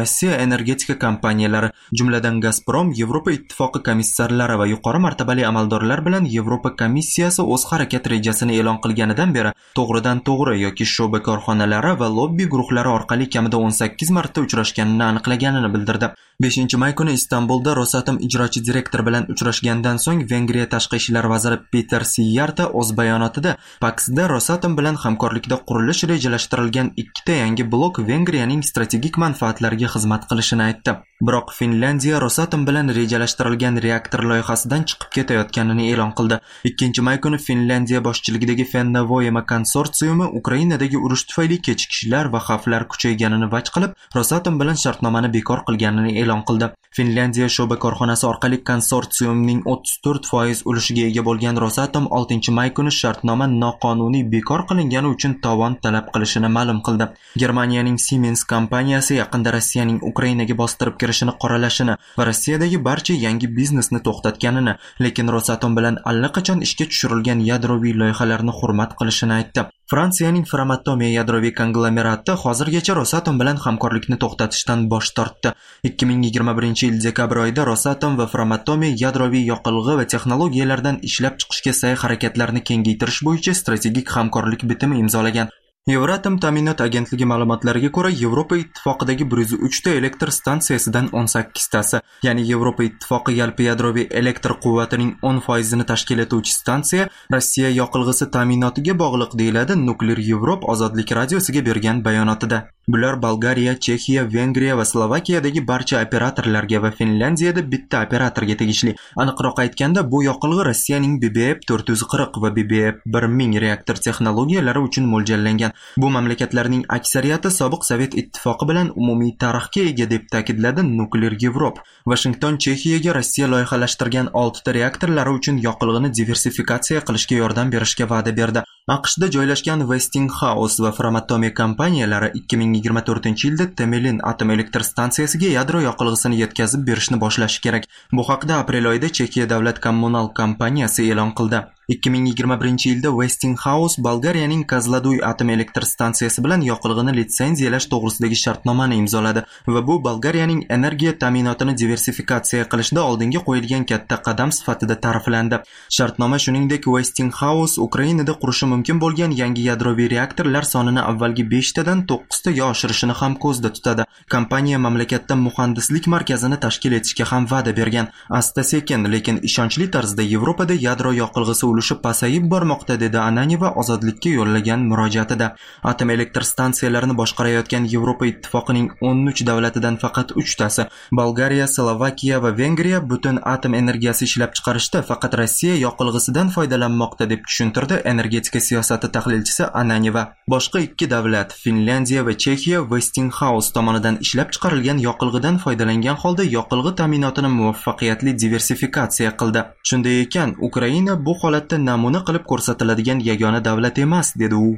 Rossiya energetika kompaniyalari, jumladan Gazprom, Yevropa ittifoqi komissarlari va yuqori martabali amaldorlar bilan Yevropa komissiyasi o'z harakat rejasini e'lon qilganidan beri to'g'ridan to'g'ri yoki sho'ba korxonalari va lobbi guruhlari orqali kamida o'n sakkiz marta uchrashganini aniqlaganini bildirdi. beshinchi may kuni Istanbulda Rosatom ijrochi direktor bilan uchrashgandan so'ng Vengriya tashqi ishlar vaziri Peter Siyarta o'z bayonotida Paksda Rosatom bilan hamkorlikda qurilish rejalashtirilgan ikkita yangi blok Vengriyaning strategik manfaatlariga xizmat qilishini aytdi. Biroq Finlandiya Rosatom bilan rejalashtirilgan reaktor loyihasidan chiqib ketayotganini e'lon qildi. ikkinchi may kuni Finlandiya boshchiligidagi Fennovoyma konsorsiumi Ukrainadagi urush tufayli kechikishlar va xavflar kuchayganini vaj qilib, Rosatom bilan shartnomani bekor qilganini e'lon qildi. Finlandiya sho'ba korxonasi orqali konsorsiumning o'ttiz to'rt foiz ulushiga ega bo'lgan Rosatom oltinchi may kuni shartnoma noqonuniy bekor qilingani uchun tovon talab qilishini ma'lum qildi. Germaniyaning Siemens kompaniyasi yaqinda Rossiyaning Ukrainaga bostirib kirishini qoralashini va Rossiyadagi barcha yangi biznesni to'xtatganini, lekin Rosatom bilan allaqachon ishga tushirilgan yadroviy loyihalarni hurmat qilishini aytdi. Fransiyaning Framatome yadroviy konglomerati hozirgacha Rosatom bilan hamkorlikni to'xtatishdan bosh tortdi. ikki ming yigirma birinchi yil dekabr oyida Rosatom va Framatome yadroviy yoqilg'i va texnologiyalardan ishlab chiqishga sa'y-harakatlarni kengaytirish bo'yicha strategik hamkorlik bitimi imzolagan. Euratom ta'minot agentligi ma'lumotlariga ko'ra, Yevropa ittifoqidagi bir yuz uch ta elektr stansiyasidan o'n sakkiz tasi, ya'ni Yevropa ittifoqi yalpi yadroviy elektr quvvatining o'n foizini tashkil etuvchi stansiya Rossiya yoqilg'isi ta'minotiga bog'liq, deyiladi Nuklear Europe ozodlik radiosiga bergan bayonotida. Bular Bolgariya, Chexiya, Vengriya va Slovakiyadagi barcha operatorlarga va Finlandiyada bitta operatorga tegishli. Aniqroq aytganda, bu yoqilg'i Rossiyaning B B F to'rt yuz qirq va B B F bir ming reaktor texnologiyalari uchun mo'ljallangan. Bu mamlakatlarning aksariyati sobiq Sovet ittifoqi bilan umumiy tarixga ega, deb ta'kidladi Nuclear Europe. Washington Chexiyaga Rossiya loyihalashtirgan olti ta reaktorlari uchun yoqilg'ini diversifikatsiya qilishga yordam berishga va'da berdi. AQShda joylashgan Westinghouse va Framatome kompaniyalari ikki ming yigirma to'rtinchi yilda Temelin atom elektr stansiyasiga yadro yoqilg'isini yetkazib berishni boshlashi kerak. Bu haqda aprel oyida Chexiya davlat kommunal kompaniyasi e'lon qildi. ikki ming yigirma birinchi yilda Westinghouse Bolgariyaning Kozloduy atom elektr stansiyasi bilan yoqilg'ini litsenziyalash to'g'risidagi shartnomani imzoladi va bu Bolgariyaning energiya ta'minotini diversifikatsiya qilishda oldinga qo'yilgan katta qadam sifatida ta'riflandi. Shartnoma shuningdek Westinghouse Ukrainada qurishi mumkin bo'lgan yangi yadroviy reaktorlar sonini avvalgi besh tadan to'qqiz taga oshirishini ham ko'zda tutadi. Kompaniya mamlakatda muhandislik markazini tashkil etishga ham va'da bergan. Asta-sekin, lekin ishonchli tarzda Yevropada yadro yoqilg'isi ulushi pasayib bormoqda, dedi Ananyeva ozodlikka yo'llagan murojaatida. Atom elektr stansiyalarini boshqarayotgan Yevropa ittifoqining o'n uch davlatidan faqat uch tasi, Bolgariya, Slovakiya va Vengriya butun atom energiyasi ishlab chiqarishda faqat Rossiya yoqilg'isidan foydalanmoqda, deb tushuntirdi energetika siyosati tahlilchisi Ananyeva. Boshqa ikki davlat, Finlandiya va Chexiya, Westinghouse tomonidan ishlab chiqarilgan yoqilg'idan foydalangan holda yoqilg'i ta'minotini muvaffaqiyatli diversifikatsiya qildi. Shunday ekan, Ukraina bu holatda namuna qilib ko'rsatiladigan yagona davlat emas, dedi u.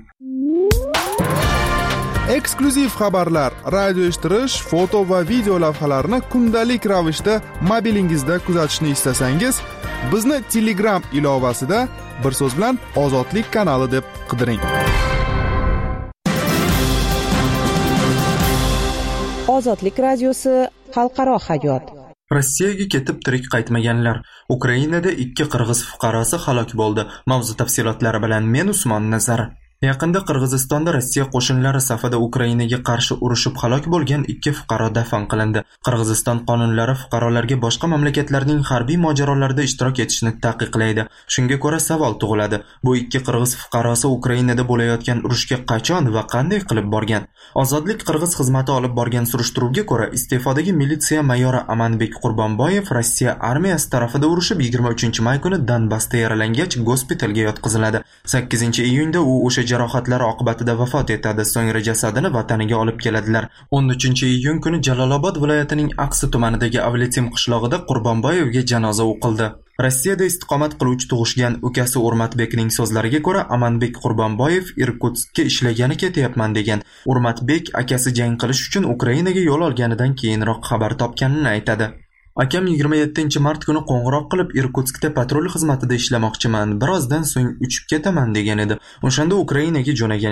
Eksklyuziv xabarlar, radio eshittirish, foto va video lavhalarni kundalik ravishda mobilingizda kuzatishni istasangiz, bizni Telegram ilovasida bir so'z bilan Ozodlik kanali deb qidiring. Ozodlik radiosi xalqaro hayot. Rossiyaga ketib tirik qaytmaganlar. Ukrainada ikki qirg'iz fuqarosi halok bo'ldi. Mavzu tafsilotlari bilan men Usmon Nazar. Yaqinda Qirg'izistonda Rossiya qo'shinlari safida Ukrainaga qarshi urushib halok bo'lgan ikki fuqaro dafn qilindi. Qirg'iziston qonunlari fuqarolarga boshqa mamlakatlarning harbiy mojarolarda ishtirok etishni taqiqlaydi. Shunga ko'ra savol tug'iladi. Bu ikki qirg'iz fuqarosi Ukrainada bo'layotgan urushga qachon va qanday qilib borgan? Ozodlik Qirg'iz xizmati olib borgan surishtiruvga ko'ra, iste'fodagi militsiya mayori Amanbek Qurbonboyev Rossiya armiyasi tarafida urushib yigirma uchinchi may kuni Donbassda yaralangach gospitalga yotqiziladi. sakkizinchi iyunda u o'sha jarohatlari oqibatida vafot etadi. So'ngra jasadini vataniga olib keladilar. o'n uchinchi iyun kuni Jalolobod viloyatining Aqsi tumanidagi Avletim qishlog'ida Qurbonboyevga janoza o'qildi. Rossiyada istiqomat qiluvchi tug'ishgan ukasi Urmatbekning so'zlariga ko'ra, Amanbek Qurbonboyev Irkutskka ishlagani ketyapman degan. Urmatbek akasi jang qilish uchun Ukrainaga yo'l olganidan keyinroq xabar topganini aytadi. Akam yigirma yettinchi mart kuni qo'ng'iroq qilib Irkutskda patrul xizmatida ishlamoqchiman, birozdan so'ng uchib ketaman degan edi. O'shanda Ukrainaga jo'nagan ekan.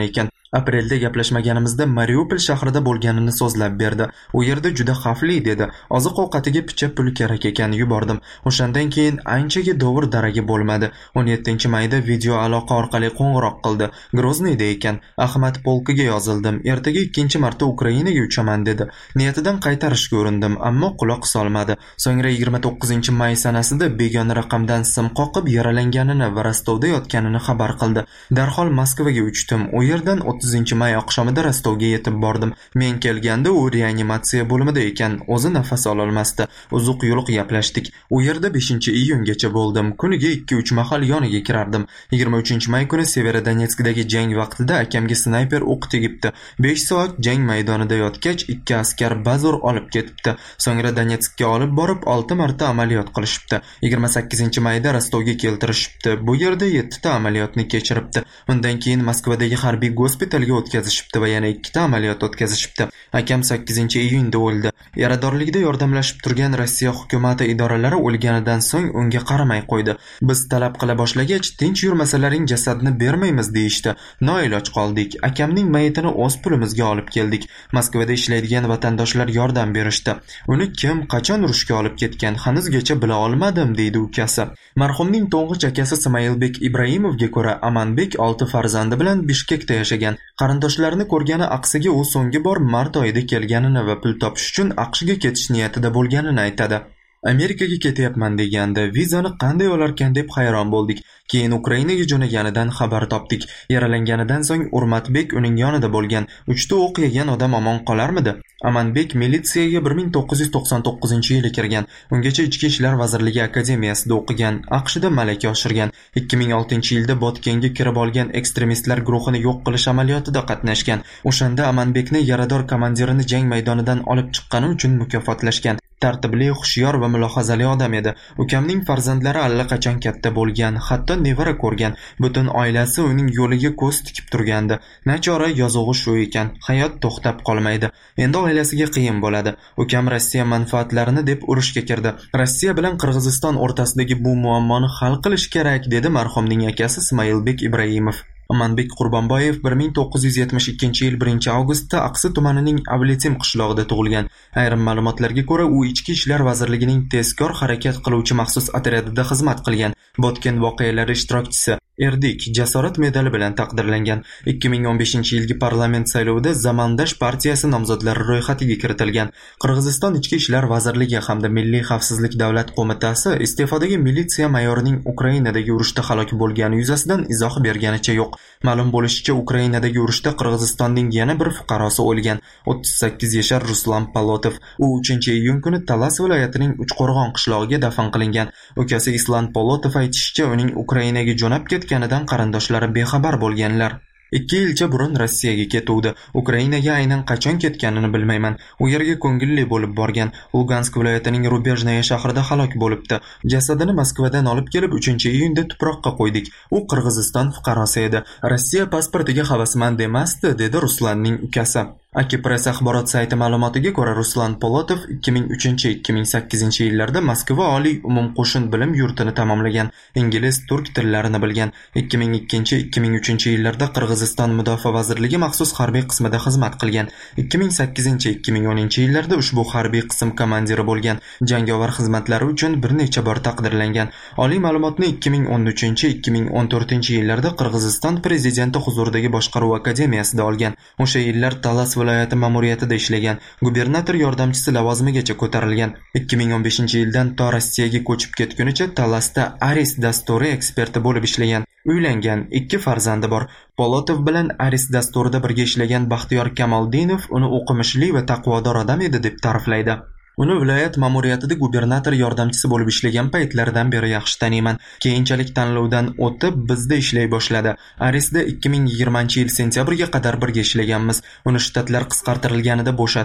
Aprelda gaplashmaganimizda Mariupol shahrida bo'lganini so'zlab berdi. U yerda juda xavfli dedi. Oziq-ovqatiga picha pul kerak ekan, yubordim. O'shandan keyin anchaga dovur daragi bo'lmadi. o'n yettinchi mayda video aloqa orqali qo'ng'iroq qildi. Grozniyda ekan. Ahmad polkiga yozildim. Ertaga ikkinchi marta Ukrainaga uchaman dedi. Niyatidan qaytarishga urindim, ammo quloq solmadi. So'ngra yigirma to'qqizinchi may sanasida begona raqamdan sim qoqib yaralanganini va Rostovda yotganini xabar qildi. Darhol Moskvaga uchdim. U yerdan o'ttizinchi may oqshomida Rostovga yetib bordim. Men kelganda u reanimatsiya bo'limida ekan, o'zi nafas ola olmasdi. Uzuq yuluq gaplashdik. U yerda beshinchi iyungacha bo'ldim. Kuniga ikki uch mahal yoniga kirardim. yigirma uchinchi may kuni Severodonetskdagi jang vaqtida akamga snayper o'q tegibdi. besh soat jang maydonida yotgach, ikki askar bazur olib ketibdi. So'ngra Donetskka olib borib olti marta amaliyot qilishibdi. yigirma sakkizinchi mayda Rostovga keltirishibdi. Bu yerda yetti ta amaliyotni kechiribdi. Undan keyin Moskvadagi harbiy gospitalga o'tkazishibdi va yana ikkita amaliyot o'tkazishibdi. Akam sakkizinchi iyunda o'ldi. Yaradorlikda yordamlashib turgan Rossiya hukumati idoralari o'lganidan so'ng unga qaramay qo'ydi. Biz talab qila boshlagach, tinch yurmasalaring jasadni bermaymiz deyishdi. Noiloj qoldik. Akamning mayitini o'z pulimizga olib keldik. Moskvada ishlaydigan vatandoshlar yordam berishdi. Uni kim, qachon urushga olib ketgan hanuzgacha bila olmadim deydi ukasi. Marhumning to'ng'ich akasi Ismoilbek Ibrahimovga ko'ra, Amanbek olti farzandi bilan Bishkekda yashagan. Qarindoshlarini ko'rgani aqsiga u so'nggi bor mart oyida kelganini va pul topish uchun AQShga ketish niyatida bo'lganini aytadi. Amerikaga ketyapman deganda vizani qanday olarkan deb hayron bo'ldik. Keyin Ukrainaga jo'naganidan xabar topdik. Yaralanganidan so'ng Urmatbek uning yonida bo'lgan. uchta o'q yegan odam omon qolarmidi? Amanbek militsiyaga bir ming to'qqiz yuz to'qson to'qqizinchi yili kirgan. Ungacha Ichki ishlar vazirligi akademiyasida o'qigan. AQShda malaka oshirgan. ikki ming oltinchi yilda Botkenga kirib olgan ekstremistlar guruhini yo'q qilish amaliyotida qatnashgan. O'shanda Amanbekni yarador komandirini jang maydonidan olib chiqqani uchun mukofotlashgan. Tartibli, xushyor va mulohazali odam edi. Ukamning farzandlari allaqachon katta bo'lgan, hatto nevara ko'rgan. Butun oilasi uning yo'liga ko'z tikib turgandi. Nachora yozug'i shu ekan. Hayot to'xtab qolmaydi. Endi oilasiga qiyin bo'ladi. Ukam Rossiya manfaatlarini deb urushga kirdi. Rossiya bilan Qirg'iziston o'rtasidagi bu muammoni hal qilish kerak, dedi marhumning akasi Ismoilbek Ibrahimov. Amanbek Qurbonboyev bir ming to'qqiz yuz yetmish ikkinchi yil birinchi avgustda Aqsi tumanining Abletim qishlog'ida tug'ilgan. Ayrim ma'lumotlarga ko'ra, u Ichki ishlar vazirligining tezkor harakat qiluvchi maxsus otryadida xizmat qilgan. Botken voqealari ishtirokchisi. Erdik jasorat medali bilan taqdirlangan. ikki ming o'n beshinchi yilgi parlament saylovida Zamandash partiyasi nomzodlari ro'yxatiga kiritilgan. Qirg'iziston Ichki ishlar vazirligi hamda Milliy xavfsizlik davlat qo'mitasi iste'fodagi militsiya mayorining Ukrainadagi urushda halok bo'lgani yuzasidan izoh berganicha yo'q. Ma'lum bo'lishicha, Ukrainadagi urushda Qirg'izistonning yana bir fuqarosi o'lgan. o'ttiz sakkiz yashar Ruslan Polotov. U uchinchi iyun kuni Talas viloyatining Uchqo'rg'on qishlog'iga dafn qilingan. Ukasi Islan Polotov aytishicha, uning Ukrainaga jo'nab ketganidan qarindoshlari bexabar bo'lganlar. ikki yilcha burun Rossiyaga ketuvdi. Ukrainaga aynan qachon ketganini bilmayman. U yerga ko'ngilli bo'lib borgan. Lugansk viloyatining Rubejnaya shahrida halok bo'libdi. Jasadini Moskvadan olib kelib uchinchi iyunda tuproqqa qo'ydik. U Qirg'iziston fuqarosi edi. Rossiya pasportiga havasmand emasdi, dedi Ruslanning ukasi. Akipress axborot sayti ma'lumotiga ko'ra, Ruslan Polotov ikki ming uchinchi - ikki ming sakkizinchi yillarda Moskva oliy umumqo'shin bilim yurtini tamomlagan. Ingliz, turk tillarini bilgan. ikki ming ikkinchi - ikki ming uchinchi yillarda Qirg'iziston Mudofaa vazirligi maxsus harbiy qismida xizmat qilgan. ikki ming sakkizinchi - ikki ming o'ninchi yillarda ushbu harbiy qism komandiri bo'lgan. Jangovar xizmatlari uchun bir necha bor taqdirlangan. Oliy ma'lumotni ikki ming o'n uchinchi - ikki ming o'n to'rtinchi yillarda Qirg'iziston prezidenti huzuridagi boshqaruv akademiyasida olgan. O'sha yillar Talas viloyati ma'muriyatida ishlagan. Gubernator yordamchisi lavozimigacha ko'tarilgan. ikki ming o'n beshinchi yildan to Rossiyaga ko'chib ketgunicha Talasda Aris dasturi eksperti bo'lib ishlagan. Uylangan, ikki farzandi bor. Polotov bilan Aris dasturida birga ishlagan Baxtiyor Kamoldinov uni o'qimishli va taqvodor odam edi deb ta'riflaydi. Uni viloyat ma'muriyatida gubernator yordamchisi bo'lib ishlagan paytlaridan beri yaxshi taniyman. Keyinchalik tanlovdan o'tib bizda ishlay boshladi. Arisda ikki ming yigirmanchi yil sentyabrga qadar birga ishlaganmiz. Uni shtatlar qisqartirilganida bo'shatishdi.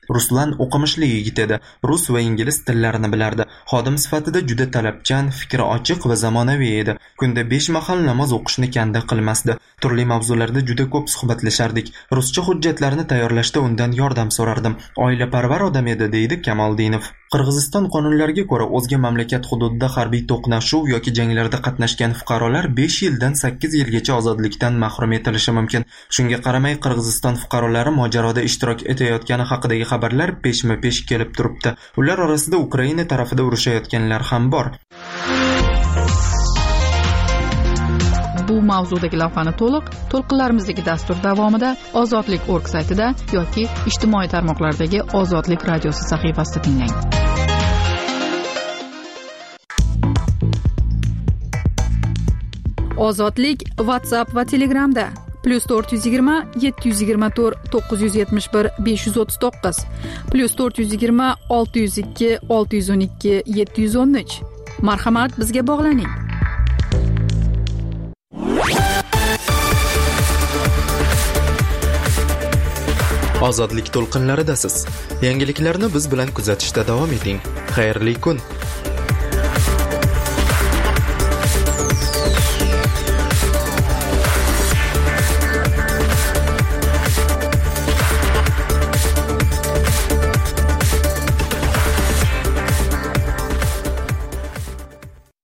Ruslan o'qimishli yigit edi. Rus va ingliz tillarini bilardi. Xodim sifatida juda talabchan, fikri ochiq va zamonaviy edi. Kunda besh mahal namoz o'qishni kanda qilmasdi. Turli mavzularda juda ko'p suhbatlashardik. Ruscha hujjatlarni tayyorlashda undan yordam so'rardim. Oilaparvar odam edi, deydi Kamoldinov. Qirg'iziston qonunlariga ko'ra o'zga mamlakat hududida harbiy to'qnashuv yoki janglarda qatnashgan fuqarolar besh yildan sakkiz yilgacha ozodlikdan mahrum etilishi mumkin. Shunga qaramay Qirg'iziston fuqarolari mojaroda ishtirok etayotgani haqidagi xabarlar peshma-pesh kelib turibdi. Ular orasida Ukraina tarafida urushayotganlar ham bor. Bu mavzudagi lavhani to'liq to'lqinlarimizdagi dastur davomida ozodlik точка org saytida yoki ijtimoiy tarmoqlardagi Ozodlik radiosi sahifasida tinglang. Ozodlik WhatsApp va Telegramda plus to'rt yuz yigirma yetti yuz yigirma to'rt to'qqiz yuz yetmish bir besh yuz o'ttiz to'qqiz plus to'rt yuz yigirma olti yuz ikki olti yuz o'n ikki yetti yuz o'n uch. Marhamat, bizga bog'laning. Ozodlik to'lqinlaridasiz. Yangiliklarni biz bilan kuzatishda davom eting. Xayrli kun.